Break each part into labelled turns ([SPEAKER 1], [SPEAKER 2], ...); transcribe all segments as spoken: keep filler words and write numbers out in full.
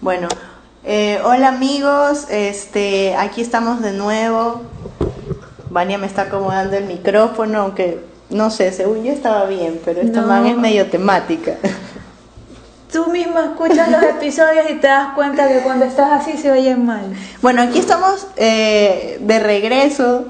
[SPEAKER 1] Bueno, eh, hola amigos, este, aquí estamos de nuevo. Vania me está acomodando el micrófono, aunque no sé, según yo estaba bien, pero esta
[SPEAKER 2] No.
[SPEAKER 1] man es medio temática.
[SPEAKER 2] Tú mismo escuchas los episodios y te das cuenta que cuando estás así se oyen mal.
[SPEAKER 1] Bueno, aquí estamos eh, de regreso,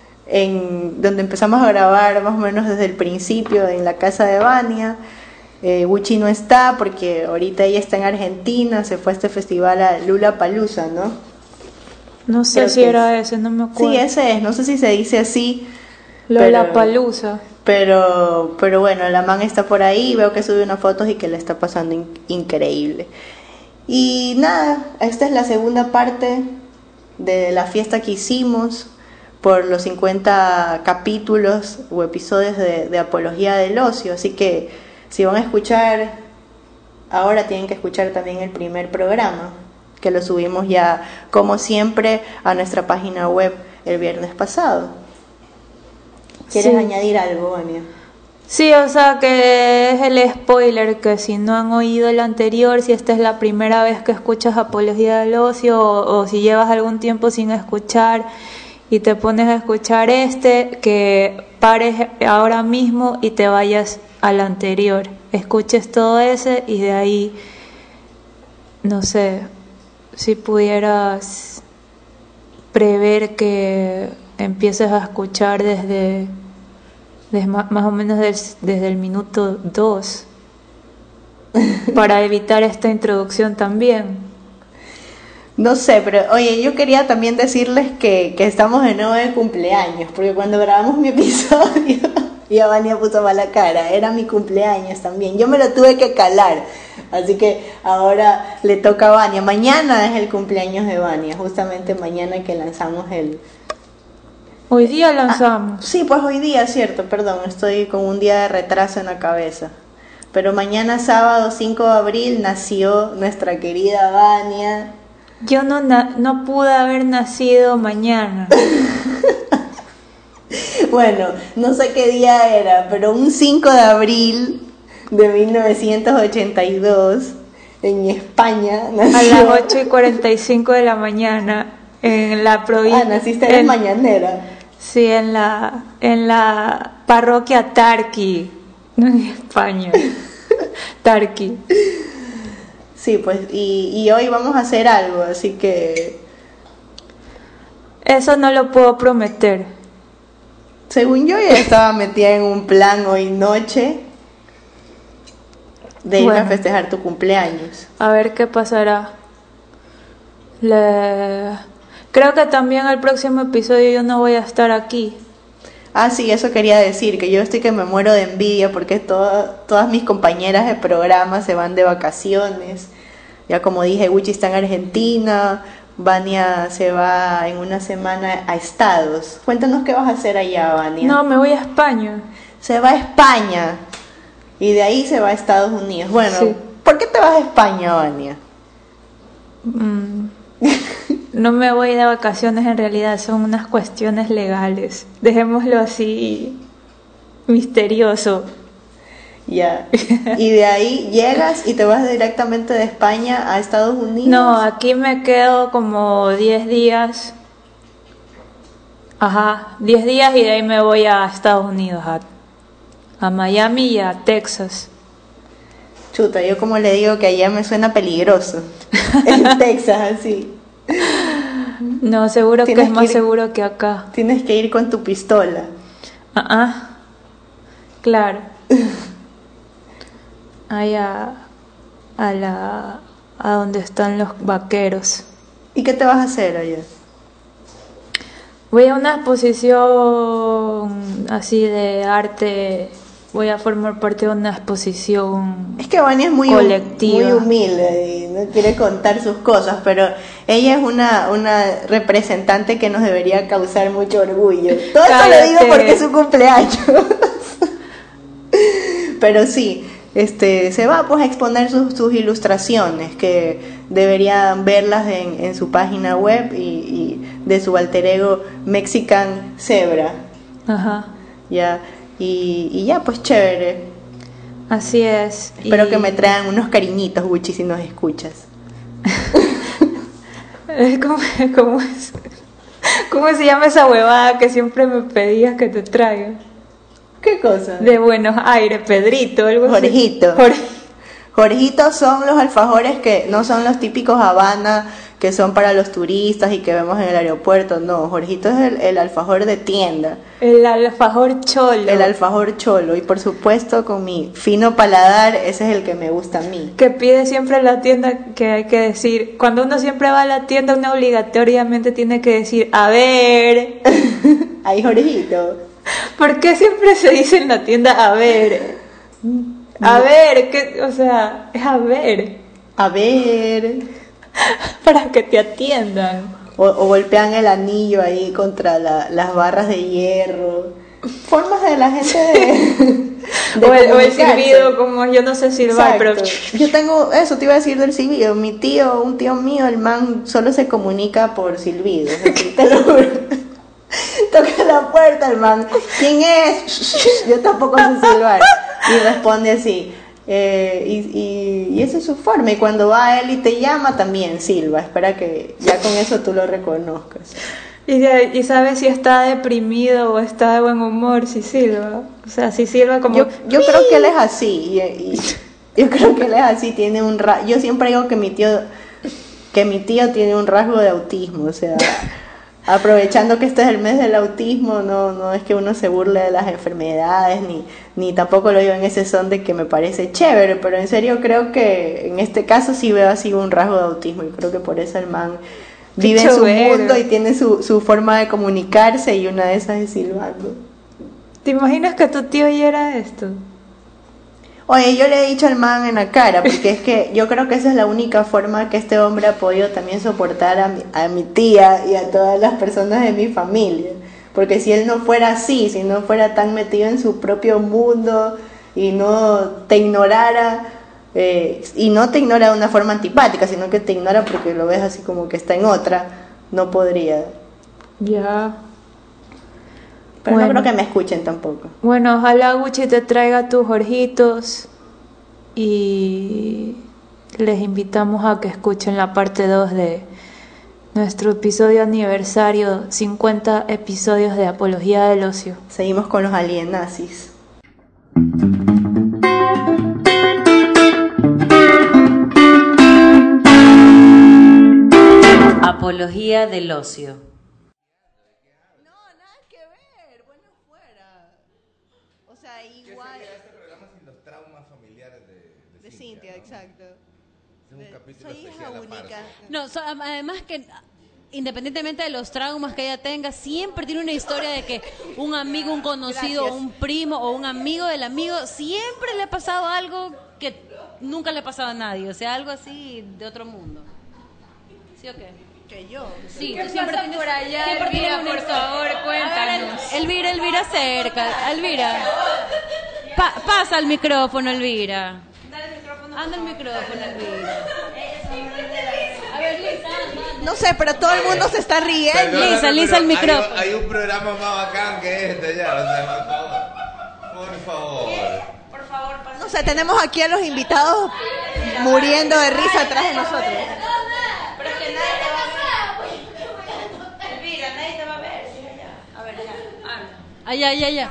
[SPEAKER 1] en donde empezamos a grabar más o menos desde el principio, en la casa de Vania. Eh, Gucci no está porque ahorita ella está en Argentina, se fue a este festival a Lollapalooza, ¿no?
[SPEAKER 2] No sé
[SPEAKER 1] Creo
[SPEAKER 2] si
[SPEAKER 1] que
[SPEAKER 2] era
[SPEAKER 1] es.
[SPEAKER 2] ese, no me acuerdo.
[SPEAKER 1] Sí, ese es, no sé si se dice así.
[SPEAKER 2] Lollapalooza.
[SPEAKER 1] Pero, pero bueno, la man está por ahí, veo que sube unas fotos y que le está pasando in- increíble. Y nada, esta es la segunda parte de la fiesta que hicimos por los cincuenta capítulos o episodios de, de Apología del Ocio. Así que si van a escuchar, ahora tienen que escuchar también el primer programa, que lo subimos ya, como siempre, a nuestra página web el viernes pasado. ¿Quieres
[SPEAKER 2] Sí.
[SPEAKER 1] añadir algo, Vania?
[SPEAKER 2] Sí, o sea que es el spoiler, que si no han oído el anterior, si esta es la primera vez que escuchas Apología del Ocio o, o si llevas algún tiempo sin escuchar y te pones a escuchar este, que pares ahora mismo y te vayas al anterior, escuches todo ese y de ahí, no sé, si pudieras prever que empieces a escuchar desde... Desde ma- más o menos des- desde el minuto dos para evitar esta introducción también.
[SPEAKER 1] No sé, pero oye, yo quería también decirles que, que estamos de nuevo de cumpleaños, porque cuando grabamos mi episodio, ya Vania puso mala cara, era mi cumpleaños también, yo me lo tuve que calar, así que ahora le toca a Vania. Mañana es el cumpleaños de Vania, justamente mañana que lanzamos el...
[SPEAKER 2] Hoy día lanzamos.
[SPEAKER 1] Sí, pues hoy día, cierto, perdón, estoy con un día de retraso en la cabeza. Pero mañana sábado cinco de abril nació nuestra querida Vania.
[SPEAKER 2] Yo no, na- no pude haber nacido mañana.
[SPEAKER 1] Bueno, no sé qué día era, pero un cinco de abril de mil novecientos ochenta y dos en España nació.
[SPEAKER 2] A las ocho y cuarenta y cinco de la mañana en la provincia.
[SPEAKER 1] Ah, naciste en mañanera.
[SPEAKER 2] Sí, en la, en la parroquia Tarqui, no en España. Tarqui.
[SPEAKER 1] Sí, pues, y, y hoy vamos a hacer algo, así que
[SPEAKER 2] Eso no lo puedo prometer.
[SPEAKER 1] según yo ya estaba metida en un plan hoy noche de ir a
[SPEAKER 2] Bueno.
[SPEAKER 1] festejar tu cumpleaños.
[SPEAKER 2] A ver qué pasará. Le... Creo que también el próximo episodio yo no voy a estar aquí.
[SPEAKER 1] Ah, sí, eso quería decir, que yo estoy que me muero de envidia porque todo- todas mis compañeras de programa se van de vacaciones. Ya como dije, Gucci está en Argentina, Vania se va en una semana a Estados. Cuéntanos qué vas a hacer allá, Vania.
[SPEAKER 2] No, me voy a España.
[SPEAKER 1] Se va a España y de ahí se va a Estados Unidos. Bueno,
[SPEAKER 2] Sí.
[SPEAKER 1] ¿por qué te vas a España, Vania?
[SPEAKER 2] Mm, No me voy de vacaciones, en realidad son unas cuestiones legales. Dejémoslo así misterioso.
[SPEAKER 1] Ya. Y de ahí llegas y te vas directamente de España a Estados Unidos.
[SPEAKER 2] No, aquí me quedo como diez días. Ajá, diez días y de ahí me voy a Estados Unidos, a, a Miami y a Texas.
[SPEAKER 1] Chuta, yo como le digo que allá me suena peligroso. En Texas, así.
[SPEAKER 2] No, seguro que
[SPEAKER 1] Tienes
[SPEAKER 2] es
[SPEAKER 1] que
[SPEAKER 2] más
[SPEAKER 1] ir-
[SPEAKER 2] seguro que acá.
[SPEAKER 1] Tienes que ir con tu pistola.
[SPEAKER 2] Ah, ah, claro. Allá a la a donde están los vaqueros.
[SPEAKER 1] ¿Y qué te vas a hacer allá?
[SPEAKER 2] Voy a una exposición así de arte. Voy a formar parte de una exposición.
[SPEAKER 1] Es que Vania es muy, hum-
[SPEAKER 2] Colectiva.
[SPEAKER 1] muy humilde y no quiere contar sus cosas, pero ella es una, una representante que nos debería causar mucho orgullo. Todo esto lo digo
[SPEAKER 2] Cállate.
[SPEAKER 1] porque es su cumpleaños. Pero sí, este, se va pues a exponer sus, sus ilustraciones, que deberían verlas en, en su página web y, y de su alter ego Mexican Zebra.
[SPEAKER 2] Ajá,
[SPEAKER 1] Ya, y, y ya, pues chévere.
[SPEAKER 2] así es.
[SPEAKER 1] Espero
[SPEAKER 2] Y-
[SPEAKER 1] que me traigan unos cariñitos, Gucci, si nos escuchas.
[SPEAKER 2] Es como, como es, ¿cómo se llama esa huevada que siempre me pedías que te traiga?
[SPEAKER 1] ¿Qué cosa?
[SPEAKER 2] De Buenos Aires, Pedrito, algo así.
[SPEAKER 1] Jorgito.
[SPEAKER 2] Jorge.
[SPEAKER 1] Jorgitos son los alfajores que no son los típicos Habana, que son para los turistas y que vemos en el aeropuerto. No, Jorgito es el, el alfajor de tienda.
[SPEAKER 2] El alfajor cholo.
[SPEAKER 1] El alfajor cholo. Y por supuesto, con mi fino paladar, ese es el que me gusta a mí.
[SPEAKER 2] Que pide siempre en la tienda, que hay que decir, cuando uno siempre va a la tienda, uno obligatoriamente tiene que decir, a ver.
[SPEAKER 1] Ay, Jorgito.
[SPEAKER 2] ¿Por qué siempre se dice en la tienda, a ver? A ver, que, o sea, es a ver.
[SPEAKER 1] A ver.
[SPEAKER 2] Para que te atiendan.
[SPEAKER 1] O, o golpean el anillo ahí contra la, las barras de hierro. Formas de la gente de, de
[SPEAKER 2] o, el, o el silbido, como yo no sé silbar, pero...
[SPEAKER 1] Yo tengo, eso te iba a decir del silbido. Mi tío, un tío mío, el man solo se comunica por silbido. Así, te lo juro. Toca la puerta el man. ¿Quién es? Yo tampoco sé silbar. Y responde así. Eh, y, y, y esa es su forma. Y cuando va él y te llama, también silba. Espera que ya con eso tú lo reconozcas.
[SPEAKER 2] Y, y sabes si está deprimido o está de buen humor, si silba. O sea, si silba como...
[SPEAKER 1] Yo, yo creo que él es así. Y, y yo creo que él es así. Tiene un ra... Yo siempre digo que mi tío que mi tío tiene un rasgo de autismo. O sea... Aprovechando que este es el mes del autismo, no, no es que uno se burle de las enfermedades, ni, ni tampoco lo digo en ese son de que me parece chévere, pero en serio creo que en este caso sí veo así un rasgo de autismo y creo que por eso el man vive en su mundo y tiene su, su forma de comunicarse y una de esas es silbando.
[SPEAKER 2] ¿Te imaginas que tu tío oyera esto?
[SPEAKER 1] Oye, yo le he dicho al man en la cara, porque es que yo creo que esa es la única forma que este hombre ha podido también soportar a mi, a mi tía y a todas las personas de mi familia. Porque si él no fuera así, si no fuera tan metido en su propio mundo y no te ignorara, eh, y no te ignora de una forma antipática, sino que te ignora porque lo ves así como que está en otra, no podría.
[SPEAKER 2] Ya.
[SPEAKER 1] Pero
[SPEAKER 2] bueno,
[SPEAKER 1] no creo que me escuchen tampoco.
[SPEAKER 2] Bueno, ojalá Gucci te traiga tus Jorgitos y les invitamos a que escuchen la parte dos de nuestro episodio aniversario, cincuenta episodios de Apología del Ocio.
[SPEAKER 1] Seguimos con los alienazis.
[SPEAKER 3] Apología del Ocio.
[SPEAKER 1] Exacto.
[SPEAKER 4] Es un capítulo
[SPEAKER 1] Soy hija
[SPEAKER 4] especial
[SPEAKER 1] única.
[SPEAKER 4] aparte.
[SPEAKER 5] No, so, además que independientemente de los traumas que ella tenga, siempre tiene una historia de que un amigo, un conocido,
[SPEAKER 1] Gracias.
[SPEAKER 5] un primo o un amigo del amigo, siempre le ha pasado algo que nunca le ha pasado a nadie, o sea, algo así de otro mundo. ¿Sí o qué?
[SPEAKER 1] Que yo.
[SPEAKER 5] Sí,
[SPEAKER 6] ¿Qué
[SPEAKER 5] tú siempre
[SPEAKER 6] pasa
[SPEAKER 5] tienes,
[SPEAKER 6] por allá,
[SPEAKER 5] siempre
[SPEAKER 6] Elvira?
[SPEAKER 5] tienes una
[SPEAKER 6] Por
[SPEAKER 5] historia.
[SPEAKER 6] favor, cuéntanos.
[SPEAKER 5] A ver, Elvira, Elvira cerca. Elvira. Pa- pasa el micrófono, Elvira. Anda el micrófono, Elvira. A ver, Lisa, anda, anda.
[SPEAKER 1] No sé, pero todo el mundo se está riendo.
[SPEAKER 4] Perdóname,
[SPEAKER 5] Lisa, Lisa,
[SPEAKER 4] pero
[SPEAKER 5] el micrófono.
[SPEAKER 4] Hay, hay un programa más bacán que este ya, o sea, por favor. Por favor.
[SPEAKER 1] No sé, tenemos aquí a los invitados muriendo de risa atrás de nosotros.
[SPEAKER 6] Pero es que nadie te va a ver. Elvira, nadie te va a ver. A ver, ya, habla.
[SPEAKER 5] Allá, allá, allá.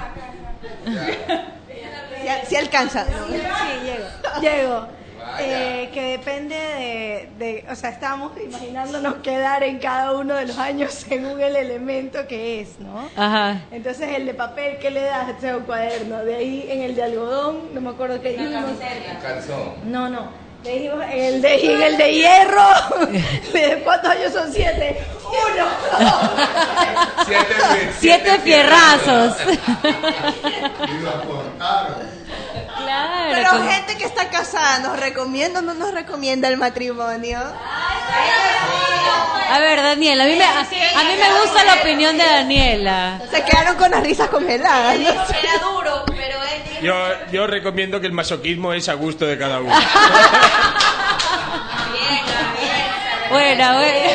[SPEAKER 1] Si, si alcanza.
[SPEAKER 7] Sí, llego. Llego. Eh, que depende de, de, o sea, estamos imaginándonos quedar en cada uno de los años según el elemento que es, ¿no?
[SPEAKER 5] Ajá.
[SPEAKER 7] Entonces el de papel, ¿qué le das? Este es un cuaderno. De ahí en el de algodón, no me acuerdo qué dijimos.
[SPEAKER 4] Un calzón.
[SPEAKER 7] No, no. Le dijimos en el de, y en el de hierro. ¿De cuántos años son siete? Uno.
[SPEAKER 4] Siete,
[SPEAKER 5] Siete fierrazos.
[SPEAKER 4] Iba a contar.
[SPEAKER 5] Claro.
[SPEAKER 1] Pero
[SPEAKER 5] con-
[SPEAKER 1] gente que está casada, ¿nos recomienda o no nos recomienda el matrimonio?
[SPEAKER 5] A ver, Daniela, a mí, me, a, a mí me gusta la opinión de Daniela.
[SPEAKER 1] Se quedaron con las risas congeladas, ¿no?
[SPEAKER 6] Era duro, pero él
[SPEAKER 8] Yo, yo recomiendo que el masoquismo es a gusto de cada uno.
[SPEAKER 5] Buena, buena.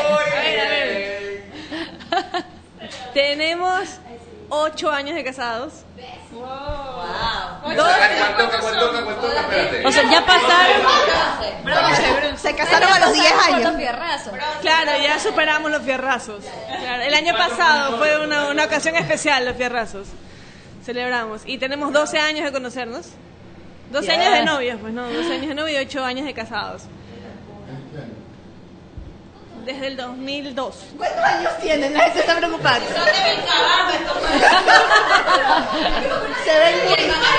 [SPEAKER 6] tenemos ocho años de casados.
[SPEAKER 5] Wow.
[SPEAKER 4] ¿Cuánto, cuánto, cuánto, cuánto? Espérate.
[SPEAKER 5] O sea, ya pasaron.
[SPEAKER 7] Se casaron a los diez años.
[SPEAKER 9] Claro, ya superamos los fierrazos. Claro, el año pasado fue una, una ocasión especial, los fierrazos. Celebramos. Y tenemos doce años de conocernos. doce
[SPEAKER 7] Yeah.
[SPEAKER 9] años de novios, pues no, doce años de novios y ocho años de casados. Desde el dos mil dos.
[SPEAKER 7] ¿Cuántos años tienen? La gente está preocupada.
[SPEAKER 6] Son de Vilcabamba estos
[SPEAKER 7] Se ven muy...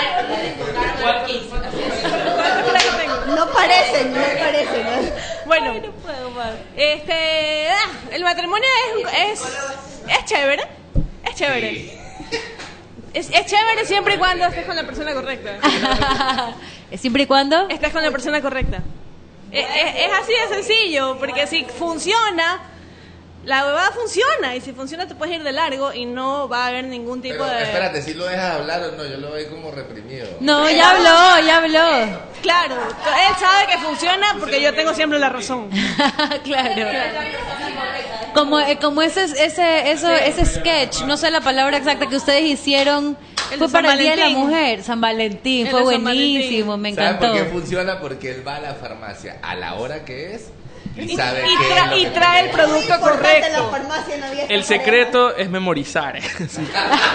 [SPEAKER 7] No parecen, no parecen. ¿no?
[SPEAKER 9] Bueno, este, ah, el matrimonio es, es, es chévere, es chévere. Es, es chévere siempre y cuando estés con la persona correcta.
[SPEAKER 5] ¿Siempre y cuando?
[SPEAKER 9] Estés con la persona correcta. Es, es, es así de sencillo, porque si funciona, la huevada funciona, y si funciona te puedes ir de largo y no va a haber ningún tipo
[SPEAKER 4] Pero,
[SPEAKER 9] de...
[SPEAKER 4] espérate, si lo dejas hablar o no, yo lo veo como reprimido.
[SPEAKER 5] No, ya habló, ya habló.
[SPEAKER 9] Claro, él sabe que funciona porque yo tengo siempre la razón.
[SPEAKER 5] Claro. Como, eh, como ese, ese, eso, ese sketch, no sé la palabra exacta que ustedes hicieron,
[SPEAKER 9] El
[SPEAKER 5] fue
[SPEAKER 9] de
[SPEAKER 5] para
[SPEAKER 9] San
[SPEAKER 5] el Día de la
[SPEAKER 9] Valentín.
[SPEAKER 5] Mujer, San Valentín,
[SPEAKER 9] El
[SPEAKER 5] fue
[SPEAKER 9] de San
[SPEAKER 5] buenísimo, me
[SPEAKER 4] ¿Sabes
[SPEAKER 5] encantó.
[SPEAKER 4] por qué funciona? Porque él va a la farmacia a la hora que es y
[SPEAKER 9] Y,
[SPEAKER 4] sabe
[SPEAKER 9] y
[SPEAKER 4] qué
[SPEAKER 9] tra-
[SPEAKER 4] es lo
[SPEAKER 9] y
[SPEAKER 4] que
[SPEAKER 9] trae el
[SPEAKER 4] tiene.
[SPEAKER 9] producto
[SPEAKER 7] Importante, la
[SPEAKER 9] correcto.
[SPEAKER 7] farmacia no había
[SPEAKER 10] El
[SPEAKER 7] esta
[SPEAKER 10] secreto es memorizar. Sí.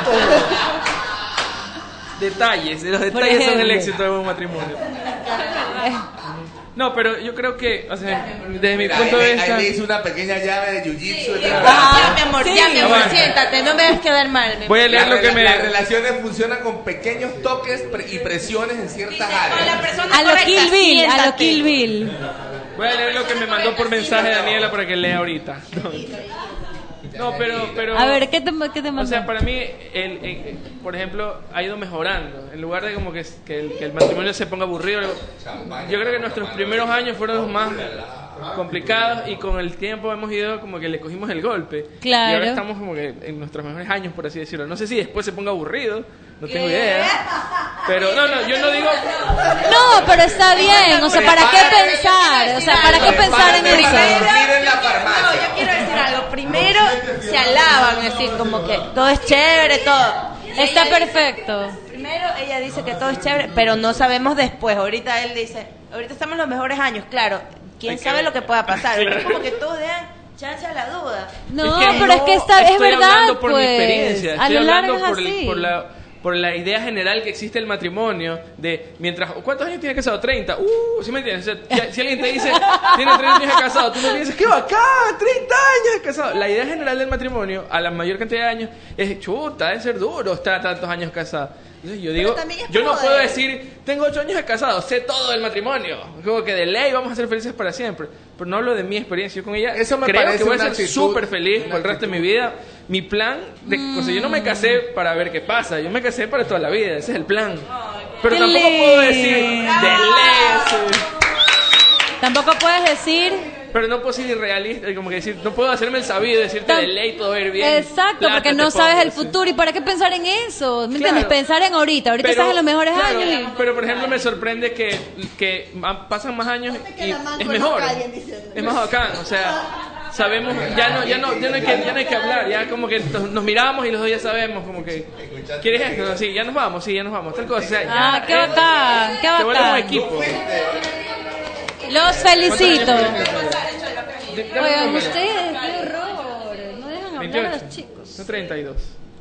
[SPEAKER 10] Detalles, los detalles son el
[SPEAKER 5] ejemplo.
[SPEAKER 10] éxito de un matrimonio. No, pero yo creo que, o sea, desde mi
[SPEAKER 4] Mira,
[SPEAKER 10] punto
[SPEAKER 4] ahí,
[SPEAKER 10] de
[SPEAKER 4] ahí
[SPEAKER 10] vista...
[SPEAKER 4] le hice una pequeña llave de jiu-jitsu.
[SPEAKER 6] Ya, mi amor, ya, mi amor,
[SPEAKER 10] Bueno.
[SPEAKER 6] siéntate, no me dejes quedar mal. mi
[SPEAKER 10] Voy a
[SPEAKER 6] amor.
[SPEAKER 10] leer
[SPEAKER 4] La
[SPEAKER 10] lo que
[SPEAKER 4] rela-
[SPEAKER 10] me...
[SPEAKER 4] Las relaciones funcionan con pequeños toques pre- y presiones en ciertas áreas.
[SPEAKER 5] A lo Kill Bill, a lo Kill Bill.
[SPEAKER 10] Voy a leer lo que me mandó por mensaje Daniela para que lea ahorita. No, pero... pero
[SPEAKER 5] A ver, ¿qué te, qué te
[SPEAKER 10] O
[SPEAKER 5] mandó?
[SPEAKER 10] sea, para mí, el, el- por ejemplo, ha ido mejorando. En lugar de como que, que, el, que el matrimonio se ponga aburrido. Yo creo que nuestros primeros años fueron los más complicados y con el tiempo hemos ido como que le cogimos el golpe.
[SPEAKER 5] Claro.
[SPEAKER 10] Y ahora estamos como que en nuestros mejores años, por así decirlo. No sé si después se ponga aburrido, no tengo idea. Pero no, no, yo no digo...
[SPEAKER 5] No, pero está bien, o sea, ¿para qué pensar? O sea, ¿para qué pensar en
[SPEAKER 4] Prepárate para
[SPEAKER 5] eso?
[SPEAKER 4] dormir en la
[SPEAKER 6] No,
[SPEAKER 4] farmacia.
[SPEAKER 6] yo quiero decir algo. Primero se alaban, es decir, como que todo es chévere, todo. Y
[SPEAKER 5] Está
[SPEAKER 6] ella dice-
[SPEAKER 5] perfecto.
[SPEAKER 6] Primero ella dice que todo es chévere, pero no sabemos después. Ahorita él dice, ahorita estamos en los mejores años, claro. ¿Quién
[SPEAKER 10] Hay que
[SPEAKER 6] sabe
[SPEAKER 10] ver.
[SPEAKER 6] lo que pueda pasar? Ahorita es como que todos dejan chance a la duda.
[SPEAKER 5] No,
[SPEAKER 10] Es que
[SPEAKER 5] pero es que
[SPEAKER 10] no
[SPEAKER 5] está, es
[SPEAKER 10] estoy
[SPEAKER 5] verdad,
[SPEAKER 10] hablando por mi
[SPEAKER 5] pues.
[SPEAKER 10] experiencia,
[SPEAKER 5] A
[SPEAKER 10] estoy
[SPEAKER 5] lo largo
[SPEAKER 10] hablando
[SPEAKER 5] es
[SPEAKER 10] por, el-
[SPEAKER 5] así.
[SPEAKER 10] por la por la idea general que existe el matrimonio de mientras ¿cuántos años tiene casado? treinta. Uh, ¿sí me entiendes? O sea, ya- si alguien te dice tiene treinta años de casado, tú no piensas qué bacán, treinta años de casado. La idea general del matrimonio a la mayor cantidad de años es chuta, debe ser duro estar tantos años casado. Entonces yo digo,
[SPEAKER 7] también es
[SPEAKER 10] yo no
[SPEAKER 7] como
[SPEAKER 10] puedo
[SPEAKER 7] de-
[SPEAKER 10] decir, tengo ocho años de casado, sé todo del matrimonio. Como que de ley vamos a ser felices para siempre. Pero no hablo de mi experiencia. Yo con ella
[SPEAKER 4] Eso me
[SPEAKER 10] creo
[SPEAKER 4] parece
[SPEAKER 10] que voy a
[SPEAKER 4] una
[SPEAKER 10] ser
[SPEAKER 4] actitud-
[SPEAKER 10] súper feliz
[SPEAKER 4] una
[SPEAKER 10] por el resto de mi
[SPEAKER 4] actitud.
[SPEAKER 10] vida. Mi plan, de, o sea, yo no me casé para ver qué pasa, yo me casé para toda la vida, ese es el plan. Pero
[SPEAKER 5] Qué
[SPEAKER 10] tampoco puedo decir, de
[SPEAKER 5] lindo.
[SPEAKER 10] ley, sí.
[SPEAKER 5] Tampoco puedes decir...
[SPEAKER 10] Pero no puedo ser irrealista, como que decir, no puedo hacerme el sabido y decirte
[SPEAKER 5] Tam-
[SPEAKER 10] de ley todo va a ir bien.
[SPEAKER 5] Exacto,
[SPEAKER 10] plata
[SPEAKER 5] porque
[SPEAKER 10] te
[SPEAKER 5] no
[SPEAKER 10] pongo,
[SPEAKER 5] sabes el
[SPEAKER 10] sí.
[SPEAKER 5] futuro. ¿Y para qué pensar en eso? ¿Me entiendes?
[SPEAKER 10] Claro.
[SPEAKER 5] Pensar en ahorita. Ahorita
[SPEAKER 10] Pero,
[SPEAKER 5] estás en los mejores
[SPEAKER 10] claro,
[SPEAKER 5] años. y-
[SPEAKER 10] Pero por ejemplo me sorprende que, que ma- pasan más años
[SPEAKER 7] que
[SPEAKER 10] y
[SPEAKER 7] la man
[SPEAKER 10] es
[SPEAKER 7] conozca
[SPEAKER 10] mejor.
[SPEAKER 7] a alguien diciendo.
[SPEAKER 10] Es más bacán, o sea, sabemos, ya no, ya no, ya no hay que, ya no hay que hablar, ya como que nos nos miramos y los dos ya sabemos, como que ¿quieres esto? Sí, ya nos vamos, sí, ya nos vamos, tal cosa. O sea, ya
[SPEAKER 5] Ah, qué
[SPEAKER 10] es-
[SPEAKER 5] bacán, qué
[SPEAKER 10] se vuelve un
[SPEAKER 5] bacán.
[SPEAKER 10] equipo.
[SPEAKER 5] Los felicito.
[SPEAKER 10] De- dame un
[SPEAKER 5] Oigan,
[SPEAKER 10] número.
[SPEAKER 5] ustedes, qué horror. No dejan hablar a
[SPEAKER 10] veintiocho.
[SPEAKER 5] los chicos.
[SPEAKER 10] No, treinta y dos.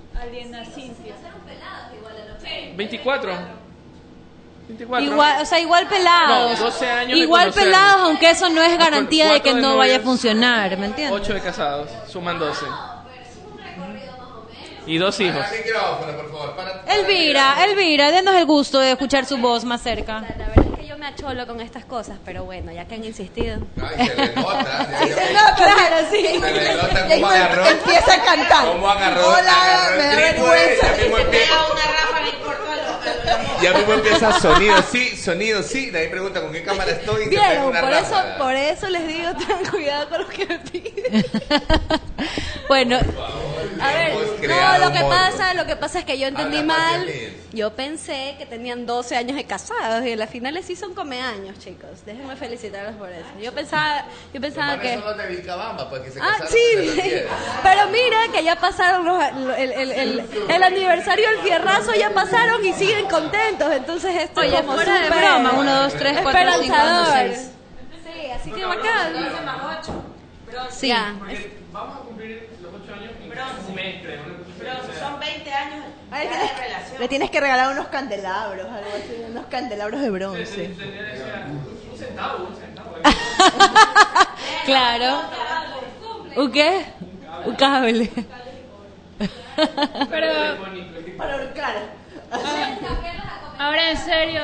[SPEAKER 10] veinticuatro. veinticuatro.
[SPEAKER 5] Igual, o sea, igual pelados.
[SPEAKER 10] No, doce años de
[SPEAKER 5] Igual
[SPEAKER 10] conocernos.
[SPEAKER 5] pelados, aunque eso no es garantía de
[SPEAKER 10] Cuatro
[SPEAKER 5] que
[SPEAKER 10] de
[SPEAKER 5] no vaya a
[SPEAKER 10] novios.
[SPEAKER 5] funcionar, ¿me entiendes?
[SPEAKER 10] ocho de casados, suman doce. Y dos hijos.
[SPEAKER 4] Para el micrófono, por favor. Para, para
[SPEAKER 5] Elvira, Elvira, denos el gusto de escuchar su voz más cerca.
[SPEAKER 11] La verdad es que yo me acholo con estas cosas, pero bueno, ya que han insistido.
[SPEAKER 4] Ay, se le nota. ya- ya-
[SPEAKER 7] No, claro, sí.
[SPEAKER 4] Se le nota
[SPEAKER 7] Y ahí
[SPEAKER 4] cómo agarró.
[SPEAKER 7] empieza a cantar.
[SPEAKER 4] Cómo agarró,
[SPEAKER 7] Hola,
[SPEAKER 4] agarró
[SPEAKER 7] me
[SPEAKER 4] el
[SPEAKER 7] da
[SPEAKER 4] trípode,
[SPEAKER 7] vergüenza.
[SPEAKER 4] ya mismo empieza-
[SPEAKER 6] una ráfaga y cortó a los...
[SPEAKER 4] Ya mismo empieza sonido, sí, sonido, sí. De ahí pregunta con qué cámara estoy y se pega
[SPEAKER 7] Vieron,
[SPEAKER 4] una
[SPEAKER 7] por eso,
[SPEAKER 4] ráfaga.
[SPEAKER 7] por eso les digo, tengan cuidado con lo que me piden.
[SPEAKER 5] Bueno,
[SPEAKER 11] A ver,
[SPEAKER 4] Hemos
[SPEAKER 11] no,
[SPEAKER 4] creado
[SPEAKER 11] lo que
[SPEAKER 4] un
[SPEAKER 11] pasa,
[SPEAKER 4] monstruo.
[SPEAKER 11] lo que pasa es que yo entendí
[SPEAKER 4] Habla,
[SPEAKER 11] mal.
[SPEAKER 4] Patria Liz.
[SPEAKER 11] Yo pensé que tenían doce años de casados y a las finales sí son come años, chicos. Déjenme felicitarlos por eso. Yo pensaba, yo pensaba
[SPEAKER 4] Los
[SPEAKER 11] que
[SPEAKER 4] manes son los de Vilcabamba, pues que se
[SPEAKER 11] Ah,
[SPEAKER 4] casaron
[SPEAKER 11] sí,
[SPEAKER 4] desde los diez.
[SPEAKER 11] pero mira que ya pasaron los- el, el, el, el aniversario del fierrazo, ya pasaron y siguen contentos, entonces esto
[SPEAKER 5] Oye,
[SPEAKER 11] es como
[SPEAKER 5] fuera de
[SPEAKER 11] súper
[SPEAKER 5] broma, uno, dos, tres, cuatro, cinco,
[SPEAKER 11] esperanzador.
[SPEAKER 5] seis.
[SPEAKER 11] Sí, así que bacán.
[SPEAKER 5] Sí.
[SPEAKER 11] Ya.
[SPEAKER 10] Vamos a cumplir los ocho años en un mes, creo.
[SPEAKER 6] Son veinte años
[SPEAKER 7] Ay,
[SPEAKER 6] ya
[SPEAKER 7] tienes-
[SPEAKER 6] de relación.
[SPEAKER 7] Le tienes que regalar unos candelabros, algo así, unos candelabros de bronce.
[SPEAKER 10] Un centavo, un centavo.
[SPEAKER 5] Claro. ¿Un qué? Un cable.
[SPEAKER 2] Pero
[SPEAKER 7] Para ahorcar.
[SPEAKER 2] ahora en serio,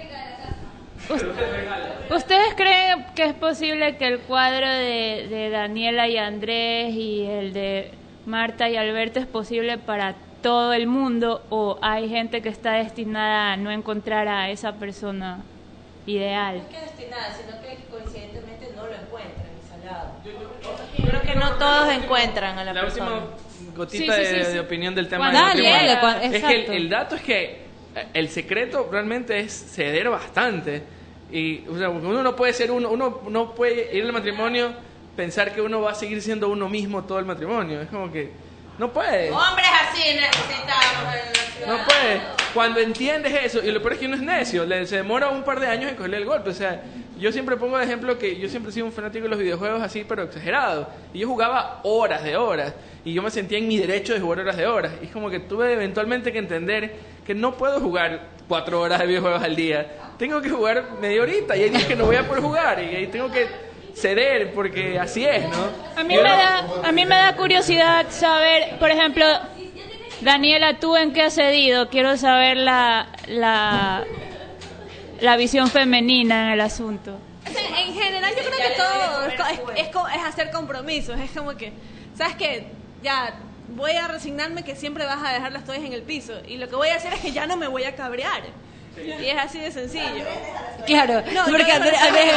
[SPEAKER 2] ¿ustedes creen que es posible que el cuadro de, de Daniela y Andrés y el de Marta y Alberto es posible para todo el mundo, o hay gente que está destinada a no encontrar a esa persona ideal?
[SPEAKER 6] No es que destinada, sino que coincidentemente no lo encuentran, salado. Creo que no todos encuentran a la,
[SPEAKER 10] La
[SPEAKER 6] persona.
[SPEAKER 10] última gotita
[SPEAKER 2] Sí, sí, sí,
[SPEAKER 10] de,
[SPEAKER 2] sí.
[SPEAKER 10] de opinión del tema
[SPEAKER 2] Cuando
[SPEAKER 10] del
[SPEAKER 5] Dale,
[SPEAKER 10] matrimonio.
[SPEAKER 5] dale, cua-
[SPEAKER 10] Es que
[SPEAKER 5] exacto.
[SPEAKER 10] el, el dato es que eh, el secreto realmente es ceder bastante. Y o sea, uno no puede ser uno, uno no puede ir al matrimonio pensar que uno va a seguir siendo uno mismo todo el matrimonio. Es como que no puede.
[SPEAKER 6] Hombres así necesitamos en la ciudad.
[SPEAKER 10] No puede. Cuando entiendes eso, y lo peor es que uno es necio, le, se demora un par de años en cogerle el golpe. O sea, yo siempre pongo de ejemplo que yo siempre he sido un fanático de los videojuegos así, pero exagerado. Y yo jugaba horas de horas. Y yo me sentía en mi derecho de jugar horas de horas. Y es como que tuve eventualmente que entender que no puedo jugar cuatro horas de videojuegos al día. Tengo que jugar media horita. Y hay días que no voy a poder jugar. Y ahí tengo que ceder, porque así es, ¿no?
[SPEAKER 2] A mí
[SPEAKER 10] Yo
[SPEAKER 2] me
[SPEAKER 10] no-
[SPEAKER 2] da, a mí me da curiosidad saber, por ejemplo, Daniela, ¿tú en qué has cedido? Quiero saber la, la, la visión femenina en el asunto.
[SPEAKER 9] En general yo creo que todo es, co- es, es co- es hacer compromisos, es como que, ¿sabes qué? Ya voy a resignarme que siempre vas a dejar las toallas en el piso y lo que voy a hacer es que ya no me voy a cabrear. Y es así de sencillo.
[SPEAKER 5] Claro,
[SPEAKER 9] No,
[SPEAKER 5] porque
[SPEAKER 9] yo no
[SPEAKER 5] André-
[SPEAKER 9] me
[SPEAKER 5] André-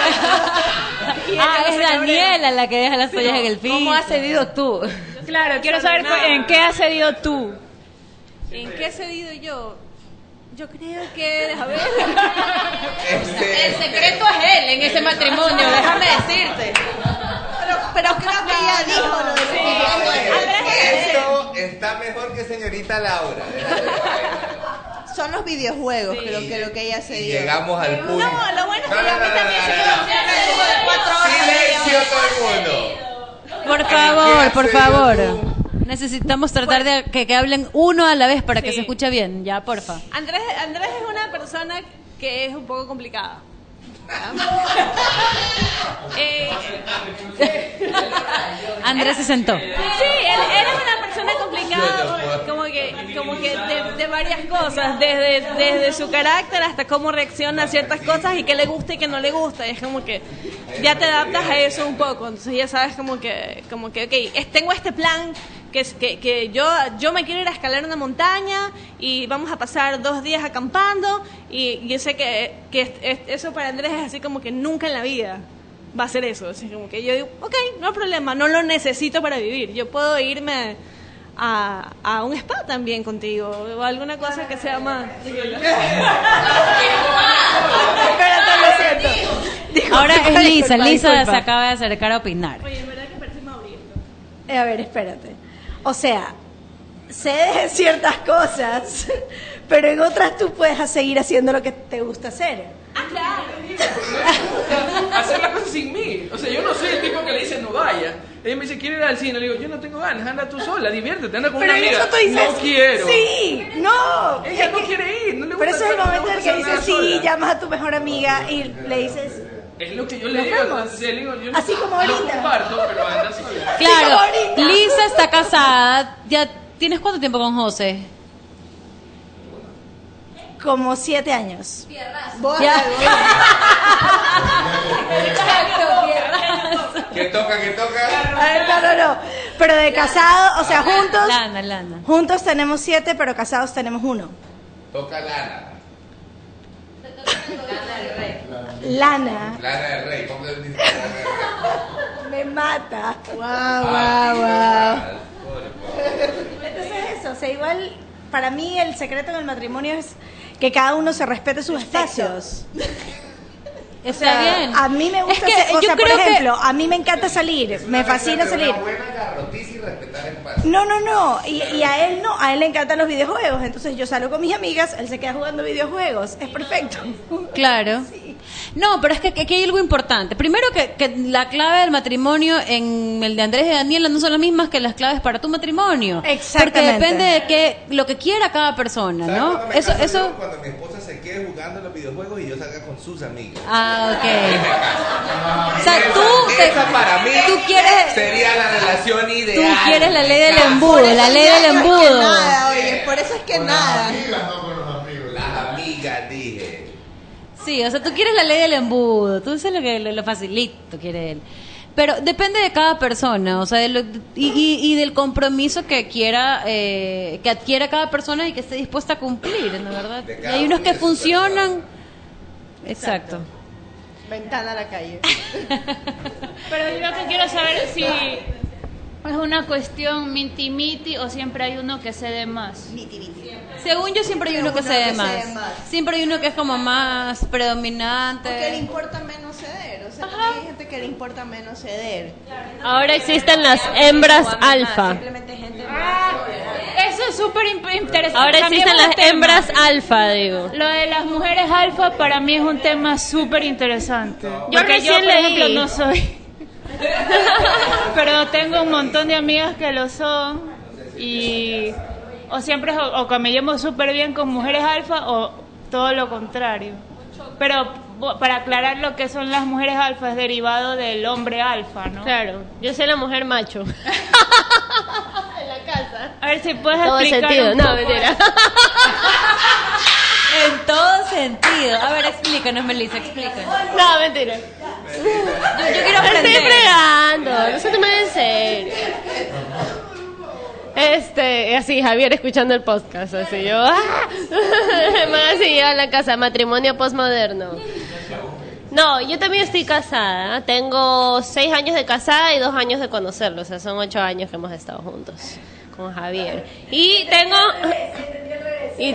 [SPEAKER 9] Y ella
[SPEAKER 5] Ah,
[SPEAKER 9] no
[SPEAKER 5] es
[SPEAKER 9] se cabrea.
[SPEAKER 5] Daniela la que deja las toallas en el piso.
[SPEAKER 11] ¿Cómo has cedido tú?
[SPEAKER 2] Claro, quiero saber cu- en qué has cedido tú.
[SPEAKER 9] ¿En qué he cedido yo? Yo creo que, a ver,
[SPEAKER 4] Este,
[SPEAKER 5] El secreto es él en ese matrimonio, déjame decirte.
[SPEAKER 7] Pero, pero creo que ella dijo lo de
[SPEAKER 4] Andrés, esto está mejor que señorita Laura.
[SPEAKER 7] Son los videojuegos, creo que lo que ella se
[SPEAKER 4] Y
[SPEAKER 7] dio.
[SPEAKER 4] llegamos al punto.
[SPEAKER 9] no, lo bueno es que
[SPEAKER 4] No, no,
[SPEAKER 9] a mí
[SPEAKER 4] no,
[SPEAKER 9] también
[SPEAKER 4] no,
[SPEAKER 9] se
[SPEAKER 4] no,
[SPEAKER 9] me cuatro
[SPEAKER 4] no.
[SPEAKER 9] horas.
[SPEAKER 4] Silencio todo el mundo.
[SPEAKER 5] Por
[SPEAKER 4] ¿Qué
[SPEAKER 5] favor,
[SPEAKER 4] has
[SPEAKER 5] por
[SPEAKER 4] cedido
[SPEAKER 5] favor.
[SPEAKER 4] tú?
[SPEAKER 5] Necesitamos tratar de que, que hablen uno a la vez para que
[SPEAKER 9] Sí.
[SPEAKER 5] se escuche bien, ya, porfa.
[SPEAKER 9] Andrés, Andrés es una persona que es un poco complicada. Eh,
[SPEAKER 5] Andrés se sentó.
[SPEAKER 9] Sí, él, él es una persona complicada, como que, como que de, de varias cosas, desde, desde su carácter hasta cómo reacciona a ciertas cosas y qué le gusta y qué no le gusta. Y es como que ya te adaptas a eso un poco, entonces ya sabes como que, como que, ok, es- tengo este plan que, es- que, que yo, yo me quiero ir a escalar una montaña y vamos a pasar dos días acampando y yo sé que, que es- es- eso para Andrés es así como que nunca en la vida va a ser eso. Así como que yo digo, ok, no hay problema, no lo necesito para vivir. Yo puedo irme a, a un spa también contigo o alguna cosa que sea más.
[SPEAKER 7] Espérate, lo siento. Dijo,
[SPEAKER 5] Ahora es
[SPEAKER 7] disculpa,
[SPEAKER 5] Lisa, Lisa
[SPEAKER 7] disculpa.
[SPEAKER 5] se acaba de acercar a opinar.
[SPEAKER 9] Oye, en verdad que parece Mauricio.
[SPEAKER 7] Eh, A ver, espérate. O sea, cedes ciertas cosas, pero en otras tú puedes seguir haciendo lo que te gusta hacer.
[SPEAKER 9] Ah, claro.
[SPEAKER 10] Hacer las cosas sin mí. O sea, yo no soy el tipo que le dice no vaya. Ella me dice, quiero ir al cine. Le digo, yo no tengo ganas, anda tú sola, diviértete, anda con
[SPEAKER 7] Pero
[SPEAKER 10] una
[SPEAKER 7] en
[SPEAKER 10] amiga.
[SPEAKER 7] eso tú dices,
[SPEAKER 10] no quiero.
[SPEAKER 7] sí, no.
[SPEAKER 10] Ella
[SPEAKER 7] Es
[SPEAKER 10] no
[SPEAKER 7] que-
[SPEAKER 10] quiere ir, no le gusta
[SPEAKER 7] Pero ese es el
[SPEAKER 10] estar- no le
[SPEAKER 7] momento en el
[SPEAKER 10] gusta
[SPEAKER 7] que
[SPEAKER 10] estar
[SPEAKER 7] dices
[SPEAKER 10] nada
[SPEAKER 7] sí,
[SPEAKER 10] sola.
[SPEAKER 7] llamas a tu mejor amiga y le dices,
[SPEAKER 10] Es lo que yo le
[SPEAKER 7] Nos
[SPEAKER 10] digo.
[SPEAKER 7] vemos.
[SPEAKER 10] Entonces, le digo, yo no-
[SPEAKER 7] Así como
[SPEAKER 10] no
[SPEAKER 7] ahorita.
[SPEAKER 10] comparto, pero anda sola.
[SPEAKER 5] Claro,
[SPEAKER 7] como ahorita.
[SPEAKER 5] Lisa está casada. ¿Ya tienes cuánto tiempo con José?
[SPEAKER 7] como siete años.
[SPEAKER 5] Ya.
[SPEAKER 4] Que toca, que toca.
[SPEAKER 7] A ver, no, no, no. Pero de casado, o sea, juntos,
[SPEAKER 5] Lana, Lana.
[SPEAKER 7] juntos tenemos siete, pero casados tenemos uno.
[SPEAKER 4] Toca lana.
[SPEAKER 7] Lana.
[SPEAKER 4] Lana del rey. ¿Cómo le dice lana del rey?
[SPEAKER 7] Me mata. Wow,
[SPEAKER 4] Ah,
[SPEAKER 7] wow, wow.
[SPEAKER 4] Por favor.
[SPEAKER 7] sea, igual para mí el secreto en el matrimonio es que cada uno se respete sus espacios. O sea,
[SPEAKER 5] Está bien.
[SPEAKER 7] a mí me gusta,
[SPEAKER 5] Es que
[SPEAKER 7] hacer- o
[SPEAKER 5] yo
[SPEAKER 7] sea, por
[SPEAKER 5] creo que-
[SPEAKER 7] ejemplo, a mí me encanta salir, me fascina salir.
[SPEAKER 4] Una buena garrotiza y respetar espacio.
[SPEAKER 7] No, no, no, y, y a él no, a él le encantan los videojuegos, entonces yo salgo con mis amigas, él se queda jugando videojuegos, es perfecto.
[SPEAKER 5] Claro. No, pero es que, que aquí hay algo importante. Primero que, que la clave del matrimonio en el de Andrés y Daniela no son las mismas que las claves para tu matrimonio.
[SPEAKER 7] Exactamente.
[SPEAKER 5] Porque depende de que, lo que quiera cada persona,
[SPEAKER 4] ¿Sabes
[SPEAKER 5] ¿no?
[SPEAKER 4] cuándo me
[SPEAKER 5] Eso,
[SPEAKER 4] caso
[SPEAKER 5] eso...
[SPEAKER 4] yo? Cuando mi esposa se quede jugando en los videojuegos y yo salga con sus amigas.
[SPEAKER 5] Ah, ok.
[SPEAKER 4] Ahí me caso.
[SPEAKER 5] O sea,
[SPEAKER 4] Esa-
[SPEAKER 5] tú te-
[SPEAKER 4] esa para mí
[SPEAKER 5] tú quieres-
[SPEAKER 4] sería la relación
[SPEAKER 5] Tú
[SPEAKER 4] ideal.
[SPEAKER 5] quieres la ley
[SPEAKER 4] Me
[SPEAKER 5] del
[SPEAKER 4] caso.
[SPEAKER 5] embudo, la ley del embudo.
[SPEAKER 1] Nada, oye, por eso es que nada.
[SPEAKER 4] Las amigas, dije.
[SPEAKER 5] Sí, o sea, tú quieres la ley del embudo, tú dices lo que lo, lo facilito quiere él. Pero depende de cada persona, o sea, de lo- y, y, y del compromiso que quiera, eh, que adquiera cada persona y que esté dispuesta a cumplir, ¿no verdad?
[SPEAKER 4] De
[SPEAKER 5] Y
[SPEAKER 4] cada
[SPEAKER 5] hay unos
[SPEAKER 4] uno
[SPEAKER 5] que
[SPEAKER 4] de sus
[SPEAKER 5] funcionan. Exacto.
[SPEAKER 1] Ventana a la calle.
[SPEAKER 12] Pero yo lo que quiero saber si es una cuestión miti-miti o siempre hay uno que cede más.
[SPEAKER 5] Según yo siempre hay uno que
[SPEAKER 1] Uno
[SPEAKER 5] cede
[SPEAKER 1] que
[SPEAKER 5] más.
[SPEAKER 1] cede más.
[SPEAKER 5] Siempre hay uno que es como más predominante.
[SPEAKER 1] Porque le importa menos ceder. O sea, también hay gente que le importa menos ceder.
[SPEAKER 9] Ahora existen las hembras alfa.
[SPEAKER 1] Simplemente gente
[SPEAKER 12] Eso es súper imp- interesante.
[SPEAKER 9] Ahora
[SPEAKER 12] Cambiemos
[SPEAKER 9] existen
[SPEAKER 12] de
[SPEAKER 9] las
[SPEAKER 12] tema.
[SPEAKER 9] hembras alfa, digo.
[SPEAKER 12] Lo de las mujeres alfa para mí es un tema súper interesante.
[SPEAKER 9] Yo
[SPEAKER 12] Porque
[SPEAKER 9] recién
[SPEAKER 12] yo, por
[SPEAKER 9] leí.
[SPEAKER 12] ejemplo, no soy. Pero tengo un montón de amigas que lo son. Y. O siempre, o, o que me llevo súper bien con mujeres alfa o todo lo contrario. Pero bo- para aclarar lo que son las mujeres alfa es derivado del hombre alfa, ¿no?
[SPEAKER 9] Claro, yo soy la mujer macho. En la casa.
[SPEAKER 12] A ver si puedes
[SPEAKER 9] Todo
[SPEAKER 12] explicar
[SPEAKER 9] sentido,
[SPEAKER 12] un
[SPEAKER 9] no,
[SPEAKER 12] poco
[SPEAKER 9] mentira.
[SPEAKER 5] En todo sentido. A ver, explícanos, Melissa, explícanos.
[SPEAKER 9] No, mentira.
[SPEAKER 5] Yo, yo quiero
[SPEAKER 9] Estoy
[SPEAKER 5] aprender.
[SPEAKER 9] fregando, no se tomen en serio. Este, así, Javier escuchando el podcast, así yo, ¡ah! Más así, a la casa, matrimonio postmoderno. No, yo también estoy casada, tengo seis años de casada y dos años de conocerlo, o sea, son ocho años que hemos estado juntos con Javier. Y tengo... y-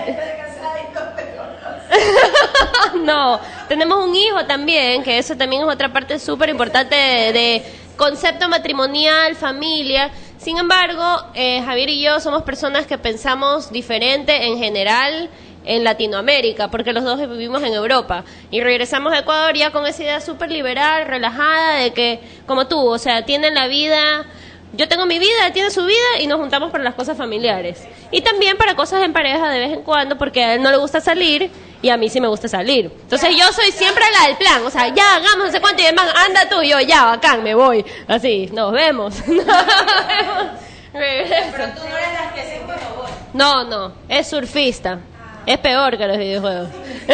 [SPEAKER 9] No, tenemos un hijo también, que eso también es otra parte súper importante de, de concepto matrimonial, familia. Sin embargo, eh, Javier y yo somos personas que pensamos diferente en general en Latinoamérica, porque los dos vivimos en Europa. Y regresamos a Ecuador ya con esa idea súper liberal, relajada, de que, como tú, o sea, tienen la vida... Yo tengo mi vida, él tiene su vida y nos juntamos para las cosas familiares. Y también para cosas en pareja de vez en cuando, porque a él no le gusta salir y a mí sí me gusta salir. Entonces yo soy siempre la del plan, o sea, ya hagamos no sé cuánto y el man, anda tú y yo, ya, bacán, me voy. Así, nos vemos. Nos vemos. Regreso.
[SPEAKER 6] Tú no eres las que siempre no voy.
[SPEAKER 9] No, no, es surfista. Es peor que los videojuegos.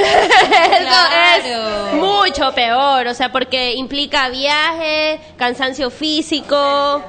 [SPEAKER 9] Eso es mucho peor, o sea, porque implica viaje, cansancio físico,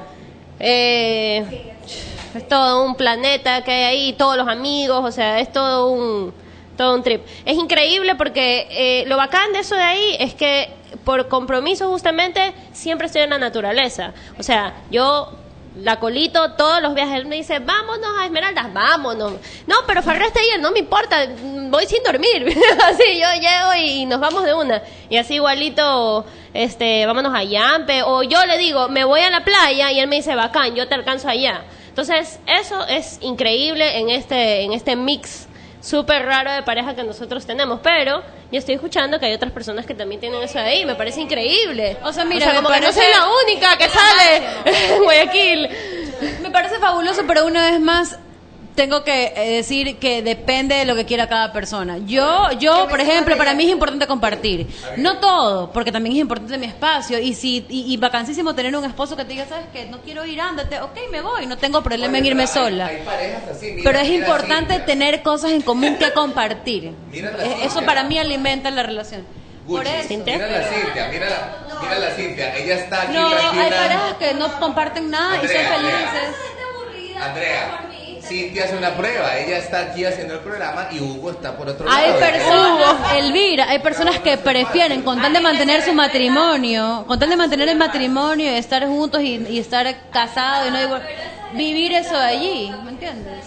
[SPEAKER 9] eh, es todo un planeta que hay ahí, todos los amigos, o sea, es todo un, todo un trip. Es increíble porque eh, lo bacán de eso de ahí es que por compromiso justamente siempre estoy en la naturaleza. O sea, yo... La colito, todos los viajes, él me dice, vámonos a Esmeraldas, vámonos. No, pero Farreste ayer, no me importa, voy sin dormir. Así, yo llego y nos vamos de una. Y así igualito, este, vámonos a Yampe. O yo le digo, me voy a la playa y él me dice, bacán, yo te alcanzo allá. Entonces, eso es increíble en este, en este mix súper raro de pareja que nosotros tenemos, pero yo estoy escuchando que hay otras personas que también tienen eso de ahí, me parece increíble.
[SPEAKER 5] O sea, mira,
[SPEAKER 9] o sea,
[SPEAKER 5] me
[SPEAKER 9] como que no
[SPEAKER 5] parece-
[SPEAKER 9] soy la única que sale en Guayaquil.
[SPEAKER 5] Me parece fabuloso, pero una vez más tengo que eh, decir que depende de lo que quiera cada persona. Yo, yo, por ejemplo, para mí es importante compartir. No todo, porque también es importante mi espacio. Y si y, y vacancísimo tener un esposo que te diga, ¿sabes qué? No quiero ir, ándate. Ok, me voy, no tengo problema en irme
[SPEAKER 4] Hay-
[SPEAKER 5] sola.
[SPEAKER 4] Hay parejas así, mira,
[SPEAKER 5] Pero es
[SPEAKER 4] mira
[SPEAKER 5] importante
[SPEAKER 4] Cintia.
[SPEAKER 5] tener cosas en común que compartir.
[SPEAKER 4] Mira la
[SPEAKER 5] Eh, Eso
[SPEAKER 4] Cintia.
[SPEAKER 5] para mí alimenta la relación. Por
[SPEAKER 4] Gucci,
[SPEAKER 5] eso.
[SPEAKER 4] mira la Cintia, mira la, mira la Cintia, ella está aquí
[SPEAKER 5] No,
[SPEAKER 4] tranquila.
[SPEAKER 5] hay parejas que no comparten nada y son
[SPEAKER 4] Andrea, Andrea.
[SPEAKER 5] felices.
[SPEAKER 4] Andrea, Cintia hace una prueba, ella está aquí haciendo el programa y Hugo está por otro
[SPEAKER 5] Hay
[SPEAKER 4] lado.
[SPEAKER 5] personas, Elvira, hay personas que prefieren, con tal de mantener su matrimonio, con tal de mantener el matrimonio y estar juntos y, y estar casados y no divor- vivir eso de allí, ¿me entiendes?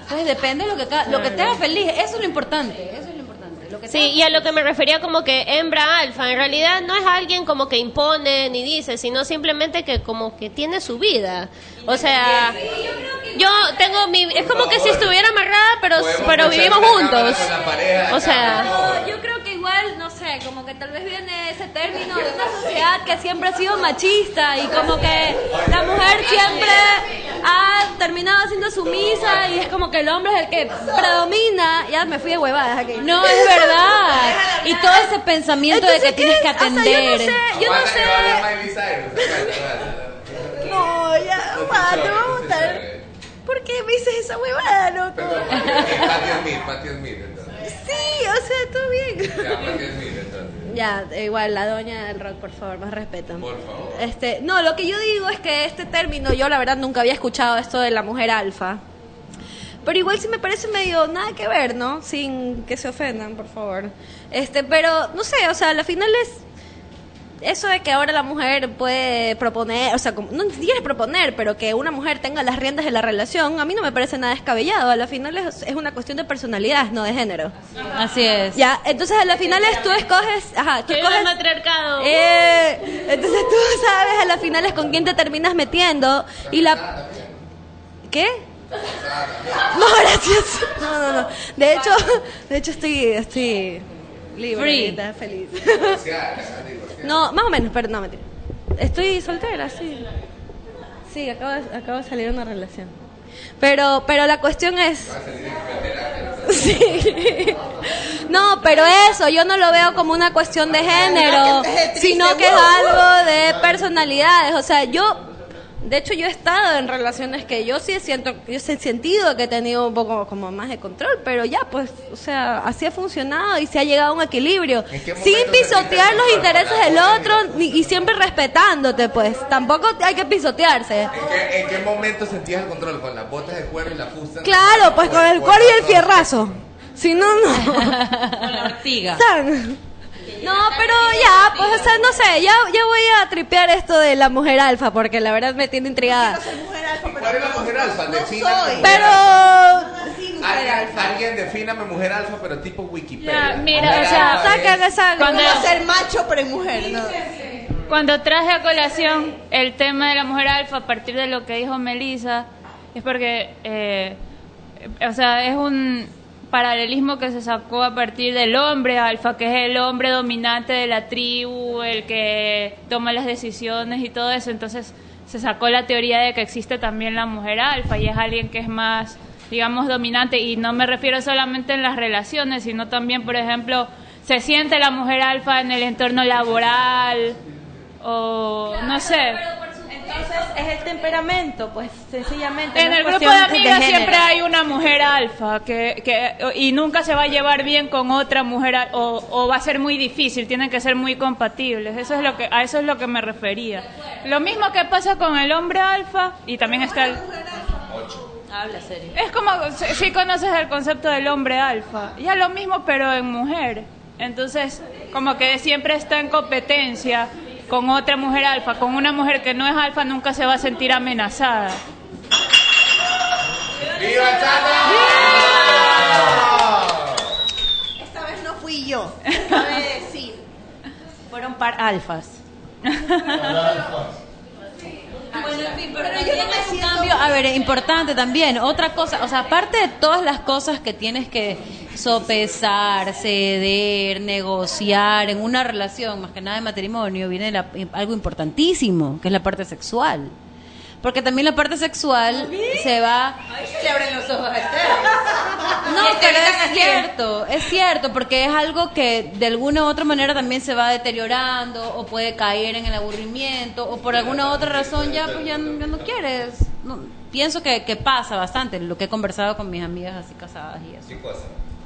[SPEAKER 5] Pues depende de lo que, ca- lo que te haga feliz. Eso es lo importante. Eso es lo importante. Lo que te
[SPEAKER 13] Sí,
[SPEAKER 5] haga
[SPEAKER 13] y a lo que me refería como que hembra alfa, en realidad no es alguien como que impone ni dice, sino simplemente que como que tiene su vida. O sea, yo tengo mi... Es como que si estuviera amarrada, pero, pero vivimos juntos. O sea...
[SPEAKER 11] No, yo creo que igual, no sé, como que tal vez viene ese término de una sociedad que siempre ha sido machista y como que la mujer siempre ha terminado siendo sumisa y es como que el hombre es el que predomina. Ya me fui de huevadas aquí.
[SPEAKER 5] No, es verdad. Y todo ese pensamiento
[SPEAKER 11] Entonces,
[SPEAKER 5] de que
[SPEAKER 11] ¿qué?
[SPEAKER 5] tienes que
[SPEAKER 11] O sea, yo no
[SPEAKER 5] atender.
[SPEAKER 11] sé, yo no
[SPEAKER 4] Aguanta que va a
[SPEAKER 11] sé.
[SPEAKER 4] hablar Miley Cyrus.
[SPEAKER 7] No, ya, va, te va a gustar. ¿Por qué me dices esa huevada, loco?
[SPEAKER 4] Perdón, Patti Smith, Patti Smith, entonces.
[SPEAKER 11] Sí, o sea, todo bien.
[SPEAKER 4] Ya, Patti Smith, entonces.
[SPEAKER 11] Ya, igual, la doña del rock, por favor, más respeto.
[SPEAKER 4] Por favor.
[SPEAKER 11] Este, no, lo que yo digo es que este término, yo la verdad nunca había escuchado esto de la mujer alfa. Pero igual sí me parece medio nada que ver, ¿no? Sin que se ofendan, por favor. Este, pero no sé, o sea, al final es eso de que ahora la mujer puede proponer, o sea, como, no quieres proponer, pero que una mujer tenga las riendas de la relación, a mí no me parece nada descabellado. A la final es, es una cuestión de personalidad, no de género.
[SPEAKER 5] Así es.
[SPEAKER 11] Ya, entonces a la final es tú escoges, ajá, tú
[SPEAKER 13] Que viva
[SPEAKER 11] escoges
[SPEAKER 13] el matriarcado.
[SPEAKER 11] eh, entonces tú sabes a la final es con quién te terminas metiendo y la ¿qué? No, gracias. No, no, no. De hecho, de hecho estoy estoy libre,
[SPEAKER 5] Free.
[SPEAKER 11] ahorita, feliz. No, más o menos, pero no, mentira. Estoy soltera, sí. Sí, acabo de, acabo de salir de una relación. Pero pero la cuestión es sí. No, pero eso, yo no lo veo como una cuestión de género, sino que es algo de personalidades. O sea, yo, de hecho, yo he estado en relaciones que yo sí siento, yo he sentido que he tenido un poco como más de control, pero ya, pues, o sea, así ha funcionado y se ha llegado a un equilibrio,
[SPEAKER 4] ¿En qué
[SPEAKER 11] sin
[SPEAKER 4] momento
[SPEAKER 11] pisotear
[SPEAKER 4] sentiste
[SPEAKER 11] los
[SPEAKER 4] el
[SPEAKER 11] intereses
[SPEAKER 4] control?
[SPEAKER 11] del otro ni- y siempre respetándote, pues. Tampoco hay que pisotearse.
[SPEAKER 4] ¿En qué, ¿En qué momento sentías el control? ¿Con las botas de cuero y la fusta?
[SPEAKER 11] Claro, pues con el cuero y el fierrazo. Si no, no.
[SPEAKER 5] Con la ortiga.
[SPEAKER 11] ¿Saben? No, pero ya, pues, o sea, no sé, ya, ya voy a tripear esto de la mujer alfa, porque la verdad me tiene intrigada.
[SPEAKER 4] ¿Cuál es la mujer alfa? Defíname
[SPEAKER 7] soy.
[SPEAKER 4] mujer
[SPEAKER 11] Pero,
[SPEAKER 4] alfa.
[SPEAKER 7] Sí, mujer
[SPEAKER 4] Alguien,
[SPEAKER 7] alfa.
[SPEAKER 4] alguien defíname mujer alfa, pero tipo Wikipedia.
[SPEAKER 12] Ya, mira,
[SPEAKER 4] Mujer
[SPEAKER 12] o sea,
[SPEAKER 4] alfa
[SPEAKER 11] sacan
[SPEAKER 4] es-
[SPEAKER 11] esa...
[SPEAKER 12] Cuando-
[SPEAKER 7] Como ser macho, pero en mujer, ¿no?
[SPEAKER 12] Cuando traje a colación el tema de la mujer alfa a partir de lo que dijo Melissa, es porque, eh, o sea, es un paralelismo que se sacó a partir del hombre alfa, que es el hombre dominante de la tribu, el que toma las decisiones y todo eso. Entonces se sacó la teoría de que existe también la mujer alfa y es alguien que es más, digamos, dominante. Y no me refiero solamente en las relaciones, sino también, por ejemplo, se siente la mujer alfa en el entorno laboral o no sé.
[SPEAKER 7] Entonces es el temperamento, pues sencillamente.
[SPEAKER 12] En
[SPEAKER 7] no es
[SPEAKER 12] el grupo de
[SPEAKER 7] cuestión
[SPEAKER 12] amigas
[SPEAKER 7] género.
[SPEAKER 12] siempre hay una mujer alfa que, que y nunca se va a llevar bien con otra mujer al- o, o va a ser muy difícil, tienen que ser muy compatibles. Eso es lo que a eso es lo que me refería. Lo mismo que pasa con el hombre alfa y también está el
[SPEAKER 5] Habla serio.
[SPEAKER 12] es como si, si conoces el concepto del hombre alfa, ya lo mismo pero en mujer. Entonces, como que siempre está en competencia con otra mujer alfa, con una mujer que no es alfa nunca se va a sentir amenazada.
[SPEAKER 4] ¡Viva Chata!
[SPEAKER 7] Esta vez no fui yo, cabe decir.
[SPEAKER 5] Fueron par alfas. Bueno, en fin, pero, yo no me siento... cambio, a ver, importante también, otra cosa, o sea, aparte de todas las cosas que tienes que sopesar, ceder, negociar en una relación, más que nada de matrimonio, viene la- algo importantísimo, que es la parte sexual. Porque también la parte sexual se va...
[SPEAKER 6] Se abren los ojos
[SPEAKER 5] No, pero es cierto, es cierto, porque es algo que de alguna u otra manera también se va deteriorando o puede caer en el aburrimiento o por alguna otra razón ya pues ya, no- ya no quieres. No, pienso que, que pasa bastante, lo que he conversado con mis amigas así casadas y eso.
[SPEAKER 4] ¿Qué cosa?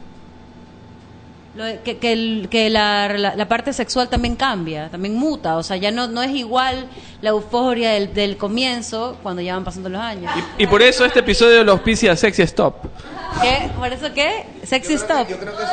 [SPEAKER 5] Lo de- que que, el- que la, la, la parte sexual también cambia, también muta, o sea, ya no, no es igual la euforia del, del comienzo cuando ya van pasando los años.
[SPEAKER 10] Y por eso este episodio lo auspicia Sexy Stop.
[SPEAKER 5] ¿Qué? ¿Por eso qué? Sexy
[SPEAKER 4] Yo creo
[SPEAKER 5] Stop.
[SPEAKER 4] que- Yo creo que eso...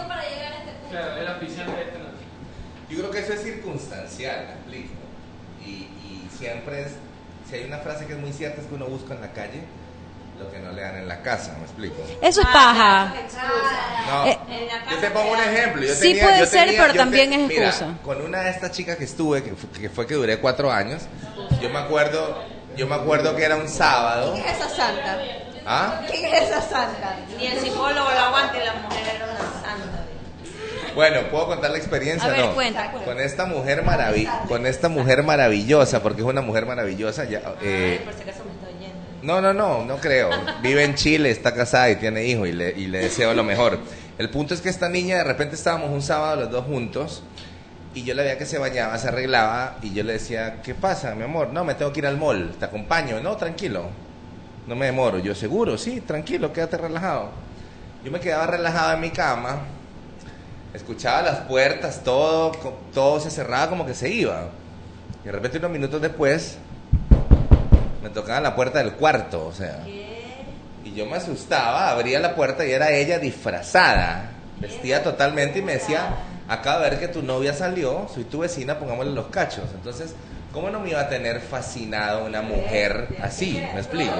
[SPEAKER 4] Yo creo que eso es circunstancial, me explico. Y, y siempre es... Si hay una frase que es muy cierta es que uno busca en la calle lo que no le dan en la casa, ¿me explico?
[SPEAKER 5] Eso es paja.
[SPEAKER 4] No,
[SPEAKER 5] Eh,
[SPEAKER 4] yo te pongo un ejemplo. Yo
[SPEAKER 5] sí
[SPEAKER 4] tenía-
[SPEAKER 5] puede
[SPEAKER 4] yo
[SPEAKER 5] ser,
[SPEAKER 4] tenía-
[SPEAKER 5] pero
[SPEAKER 4] yo
[SPEAKER 5] también
[SPEAKER 4] te-
[SPEAKER 5] es
[SPEAKER 4] mira,
[SPEAKER 5] excusa.
[SPEAKER 4] con una de estas chicas que estuve, que fue, que fue que duré cuatro años, yo me acuerdo, yo me acuerdo que era un sábado.
[SPEAKER 7] ¿Quién es esa santa?
[SPEAKER 4] ¿Ah?
[SPEAKER 7] ¿Quién es esa santa?
[SPEAKER 6] Ni el psicólogo lo aguanta y la mujer era una santa.
[SPEAKER 4] Bueno, ¿puedo contar la experiencia?
[SPEAKER 5] A ver,
[SPEAKER 4] no.
[SPEAKER 5] cuenta, cuenta.
[SPEAKER 4] Con esta mujer maravi con esta mujer maravillosa, porque es una mujer maravillosa. Ya, eh,
[SPEAKER 6] Por si acaso me está oyendo.
[SPEAKER 4] no, no, no, no creo. Vive en Chile, está casada y tiene hijos y le, y le deseo lo mejor. El punto es que esta niña, de repente estábamos un sábado los dos juntos y yo la veía que se bañaba, se arreglaba y yo le decía, ¿qué pasa, mi amor? No, me tengo que ir al mall, te acompaño. No, tranquilo, no me demoro. Yo, seguro, sí, tranquilo, quédate relajado. Yo me quedaba relajado en mi cama, escuchaba las puertas, todo, co- todo se cerraba como que se iba. Y de repente unos minutos después me tocaban la puerta del cuarto, o sea. Y yo me asustaba, abría la puerta y era ella disfrazada, vestida totalmente y me decía, acabo de ver que tu novia salió, soy tu vecina, pongámosle los cachos. Entonces, ¿cómo no me iba a tener fascinado una mujer así? ¿Me explico?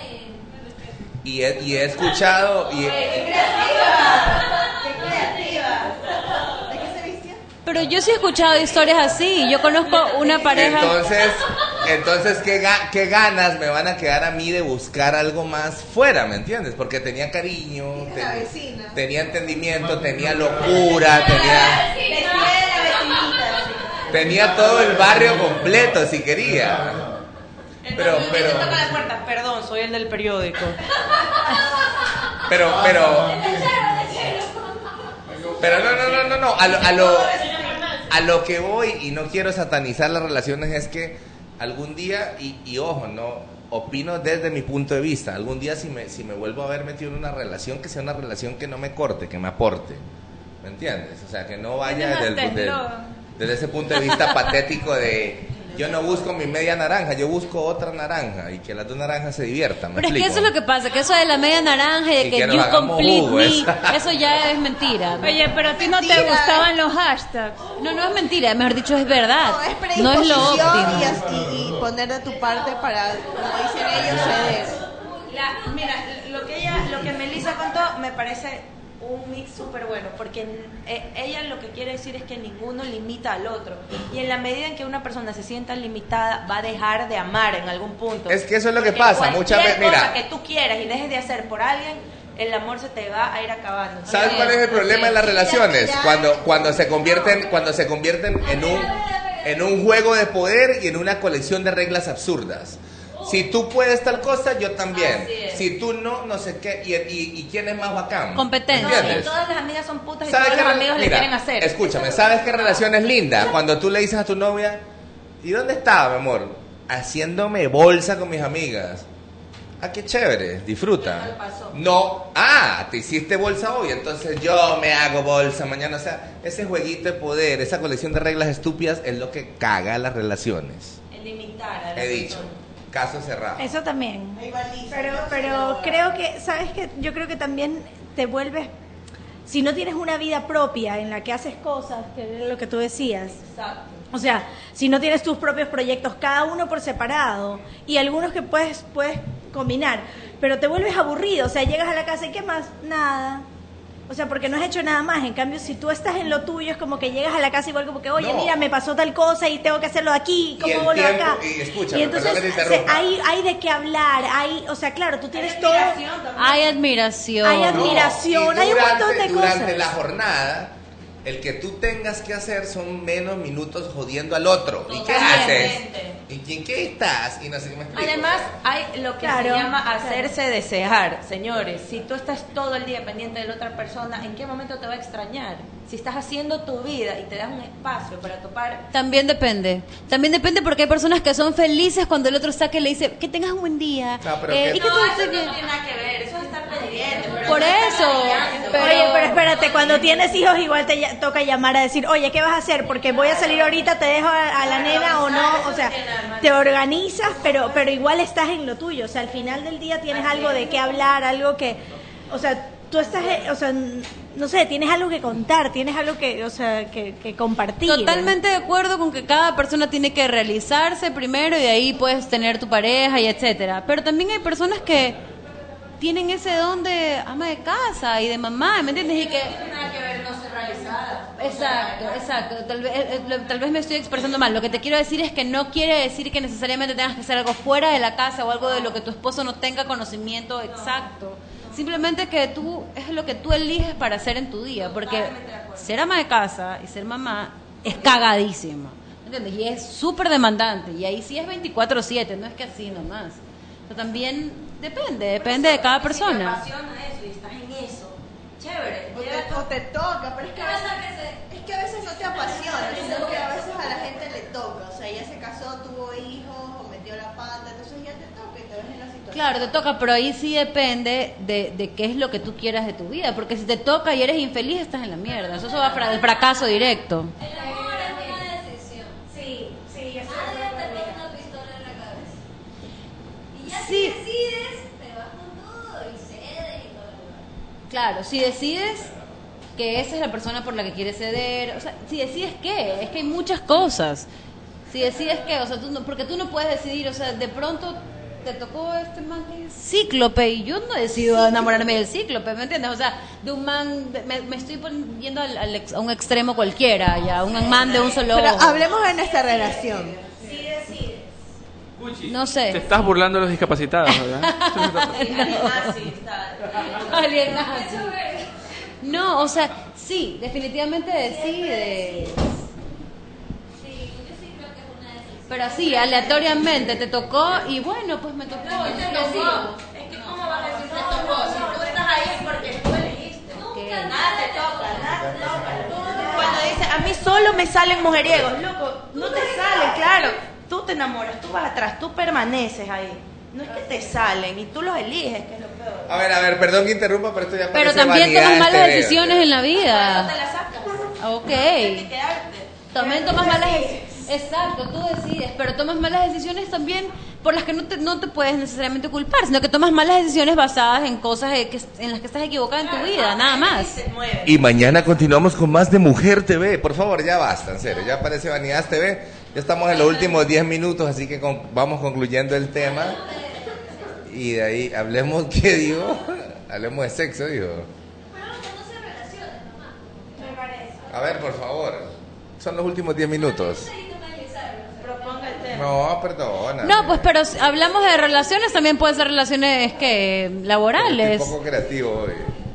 [SPEAKER 4] Y he, y he escuchado... Y he-
[SPEAKER 5] Pero yo sí he escuchado historias así. Yo conozco una pareja.
[SPEAKER 4] Entonces, entonces ¿qué, ga- ¿qué ganas me van a quedar a mí de buscar algo más fuera, ¿me entiendes? Porque tenía cariño, ten- tenía entendimiento, tenía locura, tenía, tenía todo el barrio completo si quería. Pero, pero,
[SPEAKER 6] Toca la puerta, perdón, soy el del periódico.
[SPEAKER 4] pero, pero, pero no, no, no, no, no, a lo, a lo, a lo que voy, y no quiero satanizar las relaciones, es que algún día, y, y ojo, no, opino desde mi punto de vista, algún día si me, si me vuelvo a ver metido en una relación, que sea una relación que no me corte, que me aporte, ¿me entiendes? O sea, que no vaya desde, el- desde, desde ese punto de vista patético de... Yo no busco mi media naranja, yo busco otra naranja y que las dos naranjas se diviertan, ¿me
[SPEAKER 5] Pero es que
[SPEAKER 4] explico?
[SPEAKER 5] eso es lo que pasa, que eso de la media naranja y de
[SPEAKER 4] Y
[SPEAKER 5] que,
[SPEAKER 4] que nos
[SPEAKER 5] you
[SPEAKER 4] hagamos
[SPEAKER 5] complete
[SPEAKER 4] jugo,
[SPEAKER 5] me,
[SPEAKER 4] eso.
[SPEAKER 5] eso ya es mentira.
[SPEAKER 12] Oye, pero a ti no te gustaban los hashtags.
[SPEAKER 5] No, no es mentira, mejor dicho es verdad.
[SPEAKER 7] No, es
[SPEAKER 5] No es
[SPEAKER 7] predisposición
[SPEAKER 5] lo óptimo.
[SPEAKER 7] y, as- y- y poner de tu parte para, como dicen ellos, ceder.
[SPEAKER 6] La, mira, lo que ella, lo que Melissa contó me parece un mix súper bueno, porque eh, ella lo que quiere decir es que ninguno limita al otro, y en la medida en que una persona se sienta limitada va a dejar de amar en algún punto.
[SPEAKER 4] Es que eso es lo que
[SPEAKER 6] Porque
[SPEAKER 4] pasa,
[SPEAKER 6] cualquier
[SPEAKER 4] muchas veces, mira.
[SPEAKER 6] cosa que tú quieras y dejes de hacer por alguien, el amor se te va a ir acabando.
[SPEAKER 4] ¿Sabes cuál es el problema en las relaciones? Cuando, cuando se convierten, cuando se convierten en un, en un juego de poder y en una colección de reglas absurdas. Si tú puedes tal cosa, yo también. Si tú no, no sé qué. ¿Y, y, y quién es más bacán?
[SPEAKER 5] Competencia.
[SPEAKER 6] No, y
[SPEAKER 4] ¿Entiendes?
[SPEAKER 6] todas las amigas son putas y
[SPEAKER 4] ¿Sabes
[SPEAKER 6] todos
[SPEAKER 4] qué
[SPEAKER 6] los
[SPEAKER 4] re-
[SPEAKER 6] amigos le
[SPEAKER 4] mira,
[SPEAKER 6] quieren hacer.
[SPEAKER 4] escúchame, ¿sabes qué relación es linda? Cuando tú le dices a tu novia, ¿y dónde estaba, mi amor? Haciéndome bolsa con mis amigas. Ah, qué chévere, disfruta. No, ah, te hiciste bolsa hoy, entonces yo me hago bolsa mañana. O sea, ese jueguito de poder, esa colección de reglas estúpidas es lo que caga las relaciones.
[SPEAKER 6] El limitar a la
[SPEAKER 4] He dicho, caso cerrado.
[SPEAKER 7] Eso también. Pero, pero creo que, ¿sabes qué? Yo creo que también te vuelves, si no tienes una vida propia en la que haces cosas, que es lo que tú decías.
[SPEAKER 6] Exacto.
[SPEAKER 7] O sea, si no tienes tus propios proyectos, cada uno por separado, y algunos que puedes, puedes combinar, pero te vuelves aburrido, o sea, llegas a la casa y ¿qué más? Nada. O sea, porque no has hecho nada más. En cambio, si tú estás en lo tuyo, es como que llegas a la casa igual como que, oye,
[SPEAKER 4] No.
[SPEAKER 7] mira, me pasó tal cosa y tengo que hacerlo aquí,
[SPEAKER 4] Y
[SPEAKER 7] ¿cómo
[SPEAKER 4] el
[SPEAKER 7] hago lo
[SPEAKER 4] tiempo-
[SPEAKER 7] acá?
[SPEAKER 4] y escúchame,
[SPEAKER 7] Y entonces
[SPEAKER 4] perdón que te
[SPEAKER 7] se-
[SPEAKER 4] interrumpa.
[SPEAKER 7] hay, hay de qué hablar, hay, o sea, claro, tú tienes todo...
[SPEAKER 5] Hay admiración.
[SPEAKER 7] Hay admiración,
[SPEAKER 4] y
[SPEAKER 7] hay un
[SPEAKER 4] durante-
[SPEAKER 7] montón de
[SPEAKER 4] Durante
[SPEAKER 7] cosas.
[SPEAKER 4] la jornada, el que tú tengas que hacer son menos minutos jodiendo al otro. ¿Y qué haces?
[SPEAKER 6] Totalmente.
[SPEAKER 4] ¿Y en qué estás? Y no sé qué me explico.
[SPEAKER 6] Además, hay lo que
[SPEAKER 7] Claro,
[SPEAKER 6] se llama
[SPEAKER 7] claro.
[SPEAKER 6] hacerse desear. Señores, si tú estás todo el día pendiente de la otra persona, ¿en qué momento te va a extrañar? Si estás haciendo tu vida y te das un espacio para topar...
[SPEAKER 5] También depende. También depende porque hay personas que son felices cuando el otro está que le dice que tengas un buen día.
[SPEAKER 4] No, pero
[SPEAKER 5] Eh,
[SPEAKER 4] que-
[SPEAKER 5] y que
[SPEAKER 6] No,
[SPEAKER 5] tú-
[SPEAKER 6] eso no tiene nada que ver, eso es estar pendiente. pero
[SPEAKER 5] Por
[SPEAKER 6] no estar
[SPEAKER 5] eso,
[SPEAKER 6] fallando.
[SPEAKER 5] pero-
[SPEAKER 7] Oye, pero espérate, cuando tienes hijos igual te ya- toca llamar a decir, oye, ¿qué vas a hacer? Porque voy a salir ahorita, te dejo a, a la nena o no, o sea, te organizas, pero pero igual estás en lo tuyo, o sea, al final del día tienes algo de qué hablar, algo que, o sea, tú estás, eh, o sea, n- no sé, tienes algo que contar, tienes algo que, o sea, que, que compartir.
[SPEAKER 5] Totalmente de acuerdo con que cada persona tiene que realizarse primero y de ahí puedes tener tu pareja y etcétera. Pero también hay personas que tienen ese don de ama de casa y de mamá, ¿me entiendes? Y que
[SPEAKER 6] nada que ver, no ser realizada.
[SPEAKER 5] exacto, exacto. Tal vez, eh, eh, tal vez me estoy expresando mal. Lo que te quiero decir es que no quiere decir que necesariamente tengas que hacer algo fuera de la casa o algo de lo que tu esposo no tenga conocimiento exacto. Simplemente que tú es lo que tú eliges para hacer en tu día, porque ser ama de casa y ser mamá es cagadísimo, ¿entiendes? Y es súper demandante, y ahí sí es veinticuatro siete, no es que así nomás. Pero también depende, depende de cada persona.
[SPEAKER 6] Si te apasiona eso y estás en eso, chévere.
[SPEAKER 1] O te, o te toca, pero es que, a veces, es que a veces no te apasiona, sino que a veces a la gente le toca. O sea, ella se casó, tuvo hijos, o metió la pata, entonces ya te toca y te ves en la situación.
[SPEAKER 5] Claro, te toca, pero ahí sí depende de, de qué es lo que tú quieras de tu vida, porque si te toca y eres infeliz, estás en la mierda. Eso, eso va para el fracaso directo.
[SPEAKER 11] El amor es una decisión.
[SPEAKER 6] Sí, sí, eso
[SPEAKER 11] Nadie te pone una pistola en la cabeza. Y ya
[SPEAKER 5] Sí.
[SPEAKER 11] si decides, te vas con todo y cedes y todo lo demás.
[SPEAKER 5] Claro, si decides que esa es la persona por la que quieres ceder, o sea, si decides qué, es que hay muchas cosas. Si decides qué, o sea, tú no, porque tú no puedes decidir, o sea, de pronto te tocó este man que es cíclope y yo no decido enamorarme del cíclope, ¿me entiendes? O sea, de un man, me, me estoy yendo al, al ex- a un extremo cualquiera, ya, un man de un solo
[SPEAKER 1] Pero
[SPEAKER 5] ojo.
[SPEAKER 1] hablemos de nuestra relación.
[SPEAKER 6] sí decides.
[SPEAKER 5] No sé.
[SPEAKER 10] Te estás burlando de los discapacitados, ¿verdad?
[SPEAKER 6] Nazi está.
[SPEAKER 5] Alienazo. No, o sea, sí, definitivamente decides. Pero así, aleatoriamente te tocó y bueno, pues me tocó.
[SPEAKER 6] No,
[SPEAKER 5] yo
[SPEAKER 6] te
[SPEAKER 5] decido.
[SPEAKER 6] tocó. Es que cómo vas a decir te tocó si tú estás ahí es porque tú elegiste.
[SPEAKER 5] Nunca
[SPEAKER 6] Nada te toca, nada te toca. Cuando dice, a mí solo me salen mujeriegos, loco, no te salen, claro. Tú te enamoras, tú vas atrás, tú permaneces ahí. No es que te salen y tú los eliges, que es lo peor.
[SPEAKER 4] A ver, a ver, perdón que interrumpa, pero esto ya
[SPEAKER 5] Pero
[SPEAKER 4] parece
[SPEAKER 5] también
[SPEAKER 4] vanidad
[SPEAKER 5] tomas malas
[SPEAKER 4] este
[SPEAKER 5] decisiones
[SPEAKER 4] video.
[SPEAKER 5] en la
[SPEAKER 6] No
[SPEAKER 5] vida.
[SPEAKER 6] te la sacas.
[SPEAKER 5] Ok.
[SPEAKER 6] Tienes que quedarte.
[SPEAKER 5] También tomas malas decisiones. Exacto, tú decides, pero tomas malas decisiones también por las que no te, no te puedes necesariamente culpar, sino que tomas malas decisiones basadas en cosas eh, que, en las que estás equivocada en tu vida, nada más.
[SPEAKER 4] Y mañana continuamos con más de Mujer T V. Por favor, ya basta, en serio. Ya aparece Vanidad T V. Ya estamos en los últimos diez minutos, así que con- vamos concluyendo el tema. Y de ahí, hablemos, ¿qué digo? Hablemos de sexo, digo. A ver, por favor. Son los últimos diez minutos.
[SPEAKER 6] Proponga el tema.
[SPEAKER 4] No, perdona.
[SPEAKER 5] No, pues pero si hablamos de relaciones, también pueden ser relaciones que
[SPEAKER 4] Estoy
[SPEAKER 5] laborales.
[SPEAKER 4] un poco creativo hoy.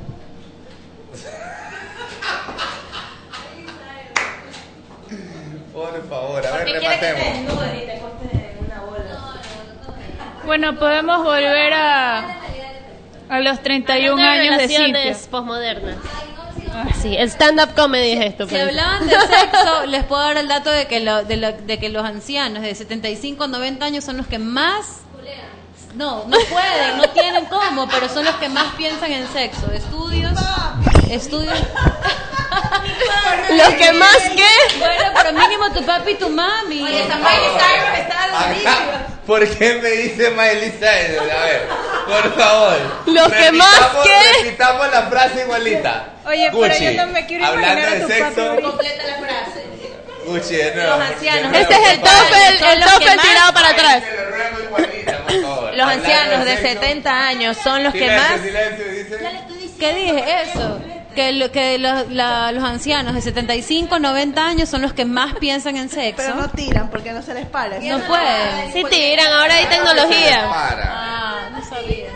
[SPEAKER 4] Por favor, a ver,
[SPEAKER 6] ¿Qué quieres que te
[SPEAKER 4] rematemos.
[SPEAKER 6] desnudes y te acostes en una bola?
[SPEAKER 12] Bueno, podemos volver a, a los treinta y un
[SPEAKER 13] Hablando de
[SPEAKER 12] años de
[SPEAKER 13] relaciones
[SPEAKER 12] Cintia.
[SPEAKER 13] posmodernas. Sí, el stand-up comedy es esto.
[SPEAKER 5] Si
[SPEAKER 13] pues.
[SPEAKER 5] hablaban de sexo, les puedo dar el dato de que, lo- de, lo- de que los ancianos de setenta y cinco a noventa años son los que más... No, no pueden, no tienen cómo, pero son los que más piensan en sexo. Estudios, estudios...
[SPEAKER 13] ¿Los que más qué?
[SPEAKER 5] Bueno, pero mínimo tu papi y tu mami.
[SPEAKER 6] Oye, esa Miley Cyrus está durísima.
[SPEAKER 4] Acá, ¿por qué me dice Miley Cyrus? A ver, por favor.
[SPEAKER 13] ¿Los que más
[SPEAKER 4] Repitamos-
[SPEAKER 13] qué?
[SPEAKER 4] Repitamos la frase igualita.
[SPEAKER 12] Oye, pero
[SPEAKER 4] Gucci,
[SPEAKER 12] yo no me quiero
[SPEAKER 4] hablando
[SPEAKER 12] imaginar a
[SPEAKER 4] de
[SPEAKER 12] tu
[SPEAKER 4] sexo,
[SPEAKER 12] papi ahorita.
[SPEAKER 6] Completa la frase.
[SPEAKER 4] Gucci, de nuevo.
[SPEAKER 6] Los ancianos.
[SPEAKER 4] de nuevo,
[SPEAKER 13] Este es el
[SPEAKER 4] por favor.
[SPEAKER 13] tope, el,
[SPEAKER 6] Son
[SPEAKER 13] el
[SPEAKER 6] los
[SPEAKER 13] tope
[SPEAKER 6] que más-
[SPEAKER 13] tirado para atrás.
[SPEAKER 4] Te lo ruego igualita, por favor.
[SPEAKER 6] Los
[SPEAKER 4] Hablando
[SPEAKER 6] ancianos de
[SPEAKER 4] sexo.
[SPEAKER 6] setenta años son los que
[SPEAKER 4] Silencio,
[SPEAKER 6] más...
[SPEAKER 4] silencio, dice.
[SPEAKER 5] ¿Qué dije? Eso. Que, lo, que los, la- los ancianos de setenta y cinco, noventa años son los que más piensan en sexo.
[SPEAKER 1] Pero no tiran porque no se les para.
[SPEAKER 5] No pueden.
[SPEAKER 13] Sí tiran, ahora hay tecnología.
[SPEAKER 4] Para.
[SPEAKER 5] Ah, no sabía.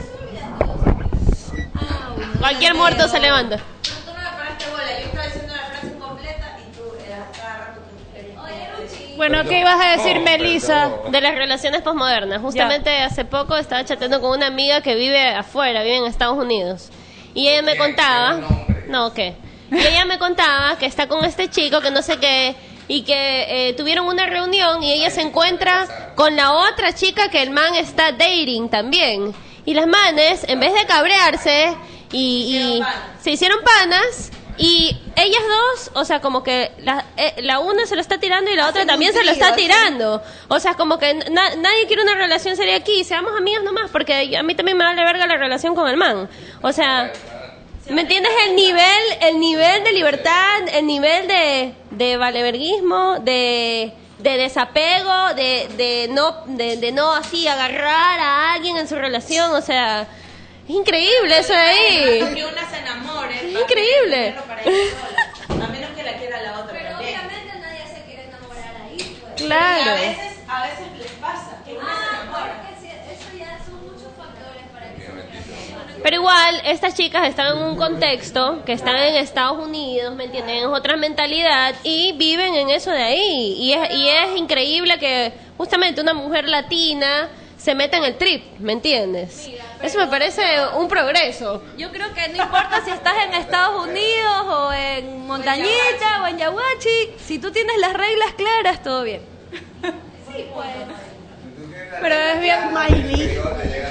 [SPEAKER 13] Cualquier muerto se levanta.
[SPEAKER 6] Tú no me paraste bola, yo estaba diciendo la frase completa y tú eras cada rato que...
[SPEAKER 12] Bueno, ¿qué ibas a decir,
[SPEAKER 4] Perdón,
[SPEAKER 12] Melissa?
[SPEAKER 4] perdón.
[SPEAKER 13] De las relaciones posmodernas. Justamente hace poco estaba chateando con una amiga que vive afuera, vive en Estados Unidos. Y ella me contaba... No, ¿qué? Y ella me contaba que está con este chico que no sé qué... Y que eh, tuvieron una reunión y ella se encuentra con la otra chica que el man está dating también. Y las manes, en vez de cabrearse, y, y se hicieron panas... Y ellas dos, o sea, como que la, eh, la una se lo está tirando y la otra
[SPEAKER 1] Hacen
[SPEAKER 13] también
[SPEAKER 1] un
[SPEAKER 13] se lo
[SPEAKER 1] trío,
[SPEAKER 13] está
[SPEAKER 1] hacen-
[SPEAKER 13] tirando. O sea, como que na- nadie quiere una relación seria aquí, seamos amigas nomás, porque a mí también me vale verga la relación con el man. O sea, ¿me entiendes? El nivel, el nivel de libertad, el nivel de, de valeverguismo, de, de desapego, de, de no, de, de no así agarrar a alguien en su relación, o sea... Es increíble eso de ahí.
[SPEAKER 6] Que una se enamore.
[SPEAKER 13] Es increíble.
[SPEAKER 6] Para ella sola, a menos que la quiera la otra.
[SPEAKER 11] Pero
[SPEAKER 6] también.
[SPEAKER 11] obviamente nadie se quiere enamorar ahí. Pues.
[SPEAKER 13] Claro.
[SPEAKER 6] Y a veces, a veces les pasa que una se
[SPEAKER 11] Ah,
[SPEAKER 6] enamora.
[SPEAKER 11] porque sí, eso ya son muchos factores para que se enamoren.
[SPEAKER 13] Pero igual, estas chicas están en un contexto, que están en Estados Unidos, ¿me entienden? Es otra mentalidad y viven en eso de ahí. Y es, y es increíble que justamente una mujer latina se meta en el trip, ¿me entiendes? Eso me parece un progreso.
[SPEAKER 11] Yo creo que no importa si estás en Estados Unidos o en Montañita o en Yaguachi, si tú tienes las reglas claras, todo bien. Sí, pues.
[SPEAKER 7] Pero es bien Miley.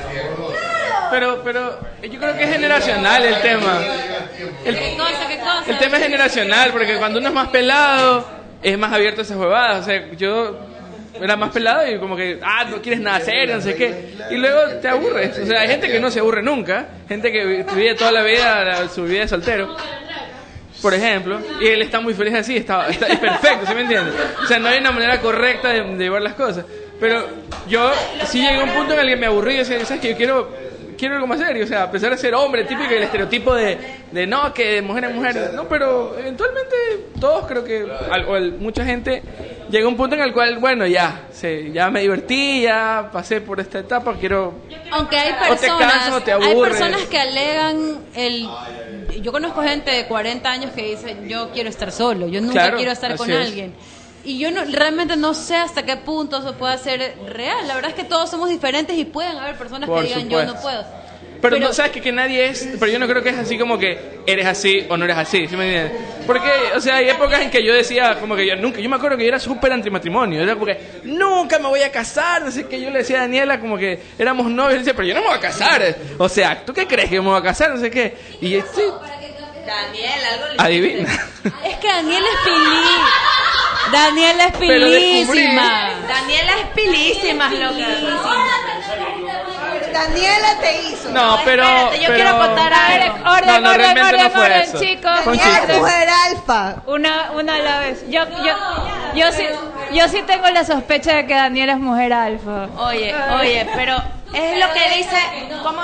[SPEAKER 10] Pero, pero yo creo que es generacional el tema. El,
[SPEAKER 5] ¿Qué cosa, qué cosa?
[SPEAKER 10] el tema es generacional, porque cuando uno es más pelado, es más abierto a esas huevadas. O sea, yo era más pelado y como que, ah, no quieres nada serio, no sé qué. Y luego te aburres. O sea, hay gente que no se aburre nunca. Gente que vive toda la vida, la- su vida de soltero. Por ejemplo, y él está muy feliz así, está, está- es perfecto, ¿sí me entiendes? O sea, no hay una manera correcta de, de llevar las cosas. Pero yo sí llegué a un punto en el que me aburrí, o sea, ¿sabes qué? Yo quiero, quiero algo más serio, o sea, a pesar de ser hombre, típico el estereotipo de, de no, que de mujer es mujer, no, pero eventualmente todos creo que, al- o el- mucha gente llega a un punto en el cual, bueno, ya, sí, ya me divertí, ya pasé por esta etapa, quiero...
[SPEAKER 5] Aunque hay
[SPEAKER 10] O te
[SPEAKER 5] personas,
[SPEAKER 10] cansas o te
[SPEAKER 5] hay
[SPEAKER 10] aburres.
[SPEAKER 5] personas que alegan el. Yo conozco gente de cuarenta años que dice, yo quiero estar solo, yo nunca
[SPEAKER 10] Claro,
[SPEAKER 5] quiero estar con
[SPEAKER 10] así es.
[SPEAKER 5] alguien. Y yo no, realmente no sé hasta qué punto eso puede ser real. La verdad es que todos somos diferentes y pueden haber personas
[SPEAKER 10] Por
[SPEAKER 5] que digan,
[SPEAKER 10] supuesto.
[SPEAKER 5] yo no puedo.
[SPEAKER 10] Pero,
[SPEAKER 5] Pero-
[SPEAKER 10] no, sabes que, que nadie es, pero yo no creo que es así como que eres así o no eres así, ¿sí me entiendes? Porque, o sea, hay épocas en que yo decía como que yo nunca, yo me acuerdo que yo era súper antimatrimonio, era como que nunca me voy a casar, no sé qué, yo le decía a Daniela como que éramos novios, y decía, pero yo no me voy a casar, o sea, ¿tú qué crees que yo me voy a casar? No sé qué, y sí,
[SPEAKER 6] Daniel, algo le
[SPEAKER 10] adivina.
[SPEAKER 5] Es que Daniela es pilí. Daniela es
[SPEAKER 10] Pero descubrí-
[SPEAKER 5] pilísima.
[SPEAKER 6] Daniela es pilísima, loca.
[SPEAKER 1] Daniela te hizo.
[SPEAKER 10] No, pero,
[SPEAKER 6] Espérate, yo
[SPEAKER 10] pero-
[SPEAKER 6] quiero contar algo.
[SPEAKER 12] Orden,
[SPEAKER 10] No,
[SPEAKER 12] orden,
[SPEAKER 10] no,
[SPEAKER 12] orden,
[SPEAKER 10] realmente
[SPEAKER 12] orden,
[SPEAKER 10] no fue
[SPEAKER 12] orden,
[SPEAKER 10] eso.
[SPEAKER 12] chicos.
[SPEAKER 10] Fue un
[SPEAKER 1] Daniela
[SPEAKER 10] chiste.
[SPEAKER 1] es mujer alfa.
[SPEAKER 12] Una, una a la vez. Yo, yo, yo, sí, yo sí tengo la sospecha de que Daniela es mujer alfa.
[SPEAKER 6] Oye, oye, pero es lo que dice. ¿Cómo?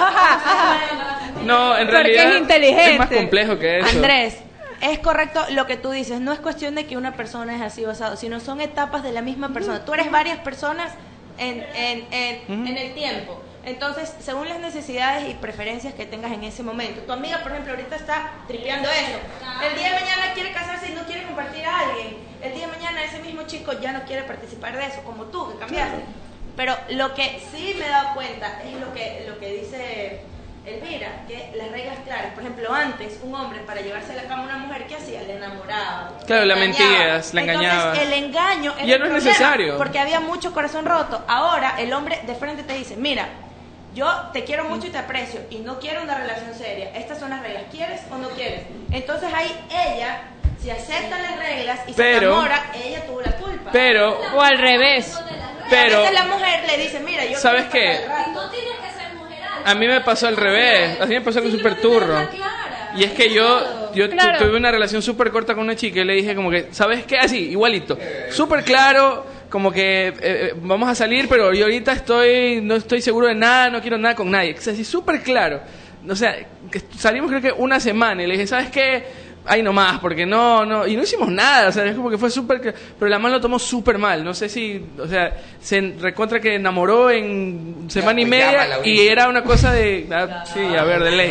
[SPEAKER 10] No, en
[SPEAKER 12] Porque
[SPEAKER 10] realidad
[SPEAKER 12] es inteligente.
[SPEAKER 10] es más complejo que eso.
[SPEAKER 6] Andrés, es correcto lo que tú dices. No es cuestión de que una persona es así basado, sino son etapas de la misma persona. Tú eres varias personas en, en, en, en el tiempo. Entonces, según las necesidades y preferencias que tengas en ese momento. Tu amiga, por ejemplo, ahorita está tripeando eso. El día de mañana quiere casarse y no quiere compartir a alguien. El día de mañana ese mismo chico ya no quiere participar de eso, como tú, que cambiaste. Pero lo que sí me he dado cuenta es lo que, lo que dice Elvira, que las reglas claras. Por ejemplo, antes un hombre para llevarse a la cama a una mujer, ¿qué hacía? Le enamoraba.
[SPEAKER 10] Claro, la
[SPEAKER 6] engañaba.
[SPEAKER 10] mentías, la engañabas.
[SPEAKER 6] Entonces, el engaño era
[SPEAKER 10] Ya
[SPEAKER 6] el
[SPEAKER 10] no es
[SPEAKER 6] problema,
[SPEAKER 10] necesario.
[SPEAKER 6] porque había mucho corazón roto. Ahora el hombre de frente te dice, mira, yo te quiero mucho y te aprecio y no quiero una relación seria. Estas son las reglas. ¿Quieres o no quieres? Entonces ahí ella, si acepta las reglas y
[SPEAKER 10] Pero-
[SPEAKER 6] se enamora, ella tuvo la culpa.
[SPEAKER 10] Pero,
[SPEAKER 12] O al revés.
[SPEAKER 6] Y a
[SPEAKER 10] pero,
[SPEAKER 6] veces la mujer le dice, mira, yo
[SPEAKER 10] ¿sabes
[SPEAKER 6] quiero
[SPEAKER 10] qué?
[SPEAKER 6] pasar el rato.
[SPEAKER 11] No tienes que ser mujer alfa.
[SPEAKER 10] a mí me pasó al revés, a mí me pasó algo súper turro. Y es que yo, yo tu-
[SPEAKER 12] Claro.
[SPEAKER 10] tuve una relación súper corta con una chica y le dije como que, ¿sabes qué? Así, igualito. Súper claro, como que eh, eh, vamos a salir, pero yo ahorita estoy, no estoy seguro de nada, no quiero nada con nadie. O sea, así súper claro. O sea, que salimos creo que una semana y le dije, ¿sabes qué? Ahí nomás, porque no, no, y no hicimos nada, o sea, es como que fue súper, cl- pero la man lo tomó súper mal, no sé si, o sea, se recontra que enamoró en semana y
[SPEAKER 4] pues
[SPEAKER 10] media
[SPEAKER 4] llámala,
[SPEAKER 10] y
[SPEAKER 4] Ulises.
[SPEAKER 10] era una cosa de, ah, sí, a ver, de ley.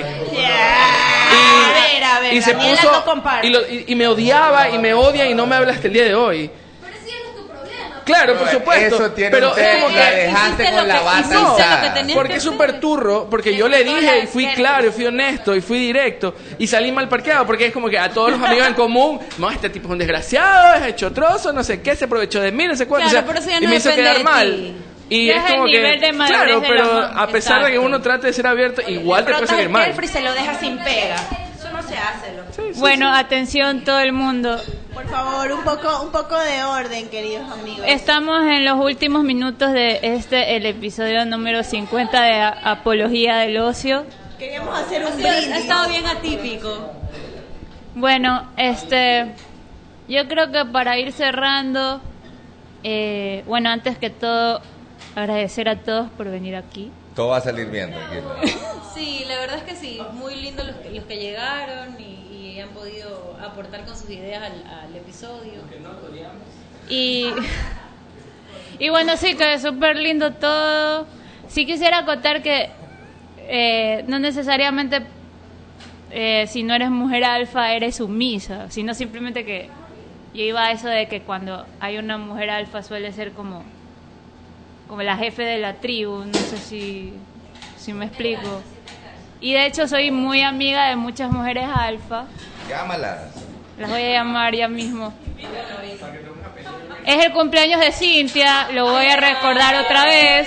[SPEAKER 6] A ver, a ver,
[SPEAKER 10] Y se
[SPEAKER 6] Daniela
[SPEAKER 10] puso,
[SPEAKER 6] no comparte.
[SPEAKER 10] y, lo- y- y me odiaba y me odia y no me habla hasta el día de hoy.
[SPEAKER 11] Pero ese no es tu problema.
[SPEAKER 10] Claro, por supuesto.
[SPEAKER 4] Eso tiene
[SPEAKER 10] pero
[SPEAKER 4] un
[SPEAKER 10] es como
[SPEAKER 4] tema, la
[SPEAKER 10] que
[SPEAKER 4] dejaste
[SPEAKER 5] hiciste
[SPEAKER 4] con
[SPEAKER 5] lo
[SPEAKER 4] la
[SPEAKER 5] que-
[SPEAKER 4] bata
[SPEAKER 5] hiciste lo que
[SPEAKER 4] alzada.
[SPEAKER 5] tenías
[SPEAKER 10] porque
[SPEAKER 5] que
[SPEAKER 10] es súper turro, porque yo le dije y fui claro y fui honesto y fui directo y salí mal parqueado porque es como que a todos los amigos en común, no, este tipo es un desgraciado, es hecho trozo, no sé qué, se aprovechó de mí, no sé cuánto,
[SPEAKER 5] Claro,
[SPEAKER 10] o sea,
[SPEAKER 5] pero eso ya
[SPEAKER 10] y
[SPEAKER 5] no
[SPEAKER 10] me hizo
[SPEAKER 5] depende
[SPEAKER 10] quedar
[SPEAKER 5] de
[SPEAKER 10] mal.
[SPEAKER 5] ti.
[SPEAKER 10] Y
[SPEAKER 12] Ya
[SPEAKER 10] es
[SPEAKER 12] es el
[SPEAKER 10] como que,
[SPEAKER 12] nivel de madurez
[SPEAKER 10] claro,
[SPEAKER 12] de
[SPEAKER 10] pero
[SPEAKER 12] la
[SPEAKER 10] a pesar de que
[SPEAKER 5] Exacto.
[SPEAKER 10] uno trate de ser abierto, igual te puede
[SPEAKER 6] Frotas
[SPEAKER 10] salir
[SPEAKER 6] el
[SPEAKER 10] mal.
[SPEAKER 6] Kelfrey se lo deja sin pega. Eso no se hace, loco.
[SPEAKER 12] Bueno, atención todo el mundo.
[SPEAKER 1] Por favor, un poco, un poco de orden, queridos amigos.
[SPEAKER 12] Estamos en los últimos minutos de este, el episodio número cincuenta de A- Apología del Ocio.
[SPEAKER 1] Queríamos hacer un
[SPEAKER 5] Sí, ha
[SPEAKER 1] brindis.
[SPEAKER 5] estado bien atípico.
[SPEAKER 12] Bueno, este, yo creo que para ir cerrando, eh, bueno, antes que todo, agradecer a todos por venir aquí.
[SPEAKER 4] Todo va a salir bien, tranquilo.
[SPEAKER 5] Sí, la verdad es que sí, muy lindos los que, los que llegaron y, y han podido aportar con sus ideas al, al episodio.
[SPEAKER 12] Y, y bueno, sí, que es súper lindo todo. Sí quisiera contar que eh, no necesariamente eh, si no eres mujer alfa eres sumisa, sino simplemente que yo iba a eso de que cuando hay una mujer alfa suele ser como, como la jefe de la tribu, no sé si, si me explico. Y de hecho soy muy amiga de muchas mujeres alfa.
[SPEAKER 4] Llámalas.
[SPEAKER 12] Las voy a llamar ya mismo. Es el cumpleaños de Cintia, lo voy a recordar otra vez.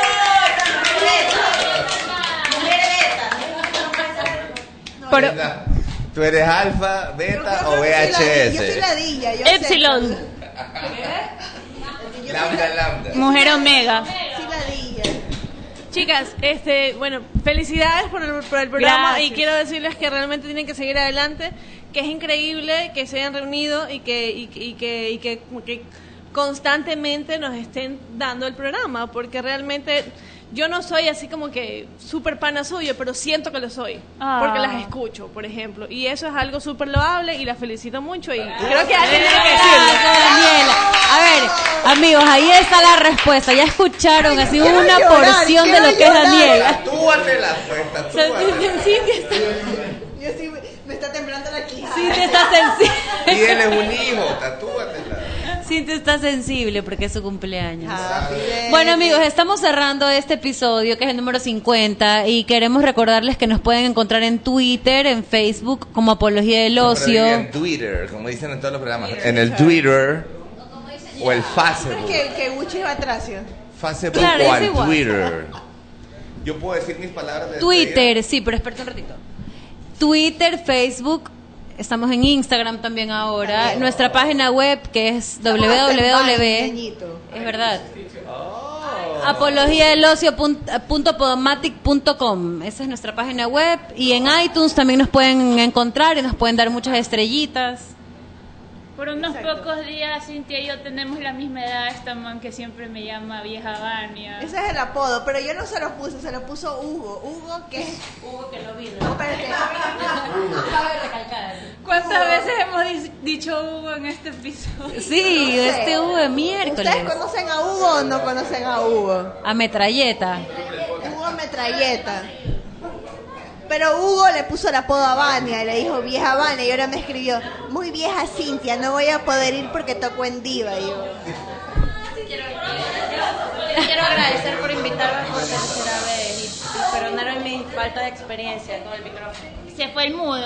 [SPEAKER 4] Pero, ¿tú eres alfa, beta o V H S?
[SPEAKER 1] Yo soy ladilla. Yo
[SPEAKER 12] Epsilon.
[SPEAKER 4] Lambda, lambda.
[SPEAKER 12] Mujer omega.
[SPEAKER 1] Sí, ladilla.
[SPEAKER 9] Chicas, este, bueno, felicidades por el, por el programa.
[SPEAKER 12] Gracias.
[SPEAKER 9] Y quiero decirles que realmente tienen que seguir adelante, que es increíble que se hayan reunido y que y, que- y que y que, que constantemente nos estén dando el programa, porque realmente yo no soy así como que súper pana suyo, pero siento que lo soy,
[SPEAKER 12] Ah.
[SPEAKER 9] porque las escucho, por ejemplo, y eso es algo súper loable y las felicito mucho y creo que alguien tiene que decirlo.
[SPEAKER 5] Daniela. A ver, amigos, ahí está la respuesta. Ya escucharon así
[SPEAKER 1] quiero
[SPEAKER 5] una
[SPEAKER 1] llorar,
[SPEAKER 5] porción de
[SPEAKER 1] quiero
[SPEAKER 5] lo que es
[SPEAKER 1] llorar.
[SPEAKER 5] Daniela.
[SPEAKER 4] Tatúatela, pues, tatúatela.
[SPEAKER 9] Sí, que está,
[SPEAKER 1] Yo sí, me- me está temblando la quijada.
[SPEAKER 5] Sí, te está sensible.
[SPEAKER 4] Tienes un hijo, tatúatela.
[SPEAKER 5] Sí, te está sensible porque es su cumpleaños.
[SPEAKER 1] Happy birthday.
[SPEAKER 5] Bueno, amigos, estamos cerrando este episodio, que es el número cincuenta, y queremos recordarles que nos pueden encontrar en Twitter, en Facebook, como Apología del
[SPEAKER 4] No, pero diga
[SPEAKER 5] Ocio.
[SPEAKER 4] en Twitter, como dicen en todos los programas. En el Twitter o el Facebook.
[SPEAKER 1] que, que Gucci es batracio.
[SPEAKER 4] Facebook
[SPEAKER 5] Claro,
[SPEAKER 4] o
[SPEAKER 5] es
[SPEAKER 4] al
[SPEAKER 5] igual.
[SPEAKER 4] Twitter. Yo puedo decir mis palabras de
[SPEAKER 5] Twitter, sí, pero espérate un ratito. Twitter, Facebook, estamos en Instagram también ahora. Nuestra página web, que es www. Es verdad. apología del ocio punto podomatic punto com. Esa es nuestra página web. Y en iTunes también nos pueden encontrar y nos pueden dar muchas estrellitas.
[SPEAKER 12] Por unos pocos días, Cintia y yo tenemos la misma edad. Esta man que siempre me llama vieja Vania.
[SPEAKER 1] Ese es el apodo, pero yo no se lo puse, se lo puso Hugo. Hugo que Hugo que no vino. No, espérate.
[SPEAKER 12] ¿Cuántas veces hemos di- dicho Hugo en este episodio?
[SPEAKER 5] Sí,
[SPEAKER 1] No sé.
[SPEAKER 5] este Hugo de miércoles.
[SPEAKER 1] ¿Ustedes conocen a Hugo o no conocen a Hugo?
[SPEAKER 5] A metralleta.
[SPEAKER 1] Hugo metralleta. Pero Hugo le puso el apodo a Vania y le dijo vieja Vania y ahora me escribió, muy vieja Cintia, no voy a poder ir porque toco en Diva. Y yo,
[SPEAKER 6] Les quiero agradecer por invitarme por tercera vez y, y perdonarme mi falta de experiencia con el micrófono.
[SPEAKER 12] Se fue el mudo.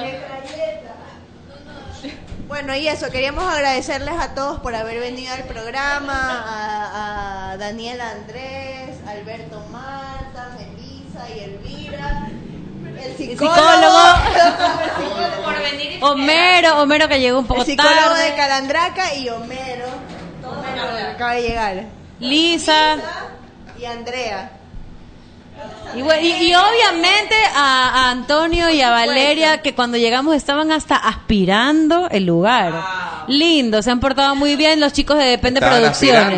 [SPEAKER 1] bueno, y eso, queríamos agradecerles a todos por haber venido al programa, a, a Daniela Andrés, Alberto Marta, Melissa y Elvira, el psicólogo,
[SPEAKER 5] psicólogo.
[SPEAKER 6] Por venir y
[SPEAKER 5] Homero, Homero que llegó un poco
[SPEAKER 1] el psicólogo
[SPEAKER 5] tarde.
[SPEAKER 1] de Calandraca y Homero, Homero que acaba de llegar,
[SPEAKER 5] Lisa.
[SPEAKER 1] y Andrea.
[SPEAKER 5] Y, bueno, y, y obviamente a, a Antonio y a Valeria, que cuando llegamos estaban hasta aspirando el lugar. Lindo, se han portado muy bien los chicos de Depende
[SPEAKER 4] Estaban
[SPEAKER 5] Producciones.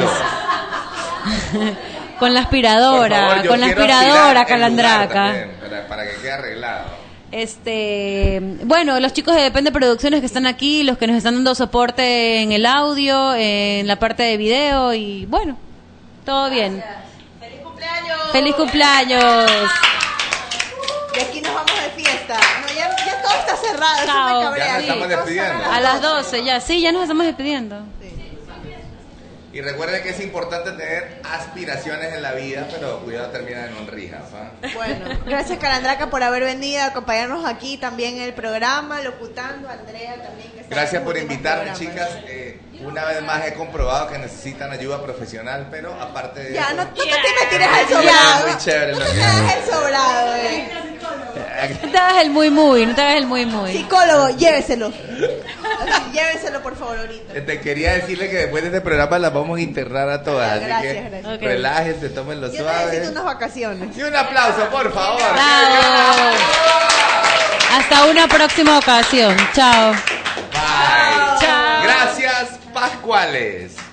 [SPEAKER 5] Con la aspiradora,
[SPEAKER 4] Por favor, yo
[SPEAKER 5] con la
[SPEAKER 4] quiero
[SPEAKER 5] aspiradora
[SPEAKER 4] aspirar el lugar
[SPEAKER 5] Calandraca.
[SPEAKER 4] también, Para, para que quede arreglado.
[SPEAKER 5] Este, bueno, los chicos de Depende Producciones que están aquí, los que nos están dando soporte en el audio, en la parte de video y bueno, todo bien.
[SPEAKER 1] ¡Feliz cumpleaños!
[SPEAKER 5] ¡Feliz cumpleaños!
[SPEAKER 1] Y aquí nos vamos de fiesta. No, ya, ya todo está cerrado,
[SPEAKER 5] Chao.
[SPEAKER 1] eso me cabrea.
[SPEAKER 4] Ya nos
[SPEAKER 1] Sí,
[SPEAKER 4] estamos
[SPEAKER 1] todo
[SPEAKER 4] despidiendo.
[SPEAKER 1] cerrado.
[SPEAKER 5] A las doce ya, sí, ya nos estamos despidiendo.
[SPEAKER 4] Y recuerden que es importante tener aspiraciones en la vida, pero cuidado, termina en un rijas. ¿Ah?
[SPEAKER 1] Bueno, gracias Calandraca por haber venido a acompañarnos aquí también en el programa, locutando, Andrea también. Que está
[SPEAKER 4] Gracias
[SPEAKER 1] en los
[SPEAKER 4] por
[SPEAKER 1] últimos
[SPEAKER 4] invitarme,
[SPEAKER 1] programas.
[SPEAKER 4] chicas. Eh, una vez más he comprobado que necesitan ayuda profesional, pero aparte de
[SPEAKER 1] Ya,
[SPEAKER 4] eso...
[SPEAKER 1] no, no te me tires al
[SPEAKER 4] Ya,
[SPEAKER 1] sobrado.
[SPEAKER 4] muy chévere
[SPEAKER 1] No
[SPEAKER 4] lo
[SPEAKER 1] te
[SPEAKER 4] que
[SPEAKER 1] me hagas
[SPEAKER 4] hago.
[SPEAKER 1] el sobrado, eh.
[SPEAKER 5] No te hagas el muy muy, no te hagas el muy muy.
[SPEAKER 1] Psicólogo, lléveselo. Así, lléveselo por favor ahorita.
[SPEAKER 4] Te quería decirle que después de este programa las vamos a internar a todas, así
[SPEAKER 1] Gracias,
[SPEAKER 4] que
[SPEAKER 1] gracias.
[SPEAKER 5] Ok.
[SPEAKER 4] relájense, tómenlo
[SPEAKER 1] Yo
[SPEAKER 4] suave.
[SPEAKER 1] necesito unas vacaciones.
[SPEAKER 4] Y un aplauso, por favor.
[SPEAKER 5] Bravo. Hasta una próxima ocasión. Chao.
[SPEAKER 4] Bye.
[SPEAKER 5] Chao.
[SPEAKER 4] Gracias, Pascuales.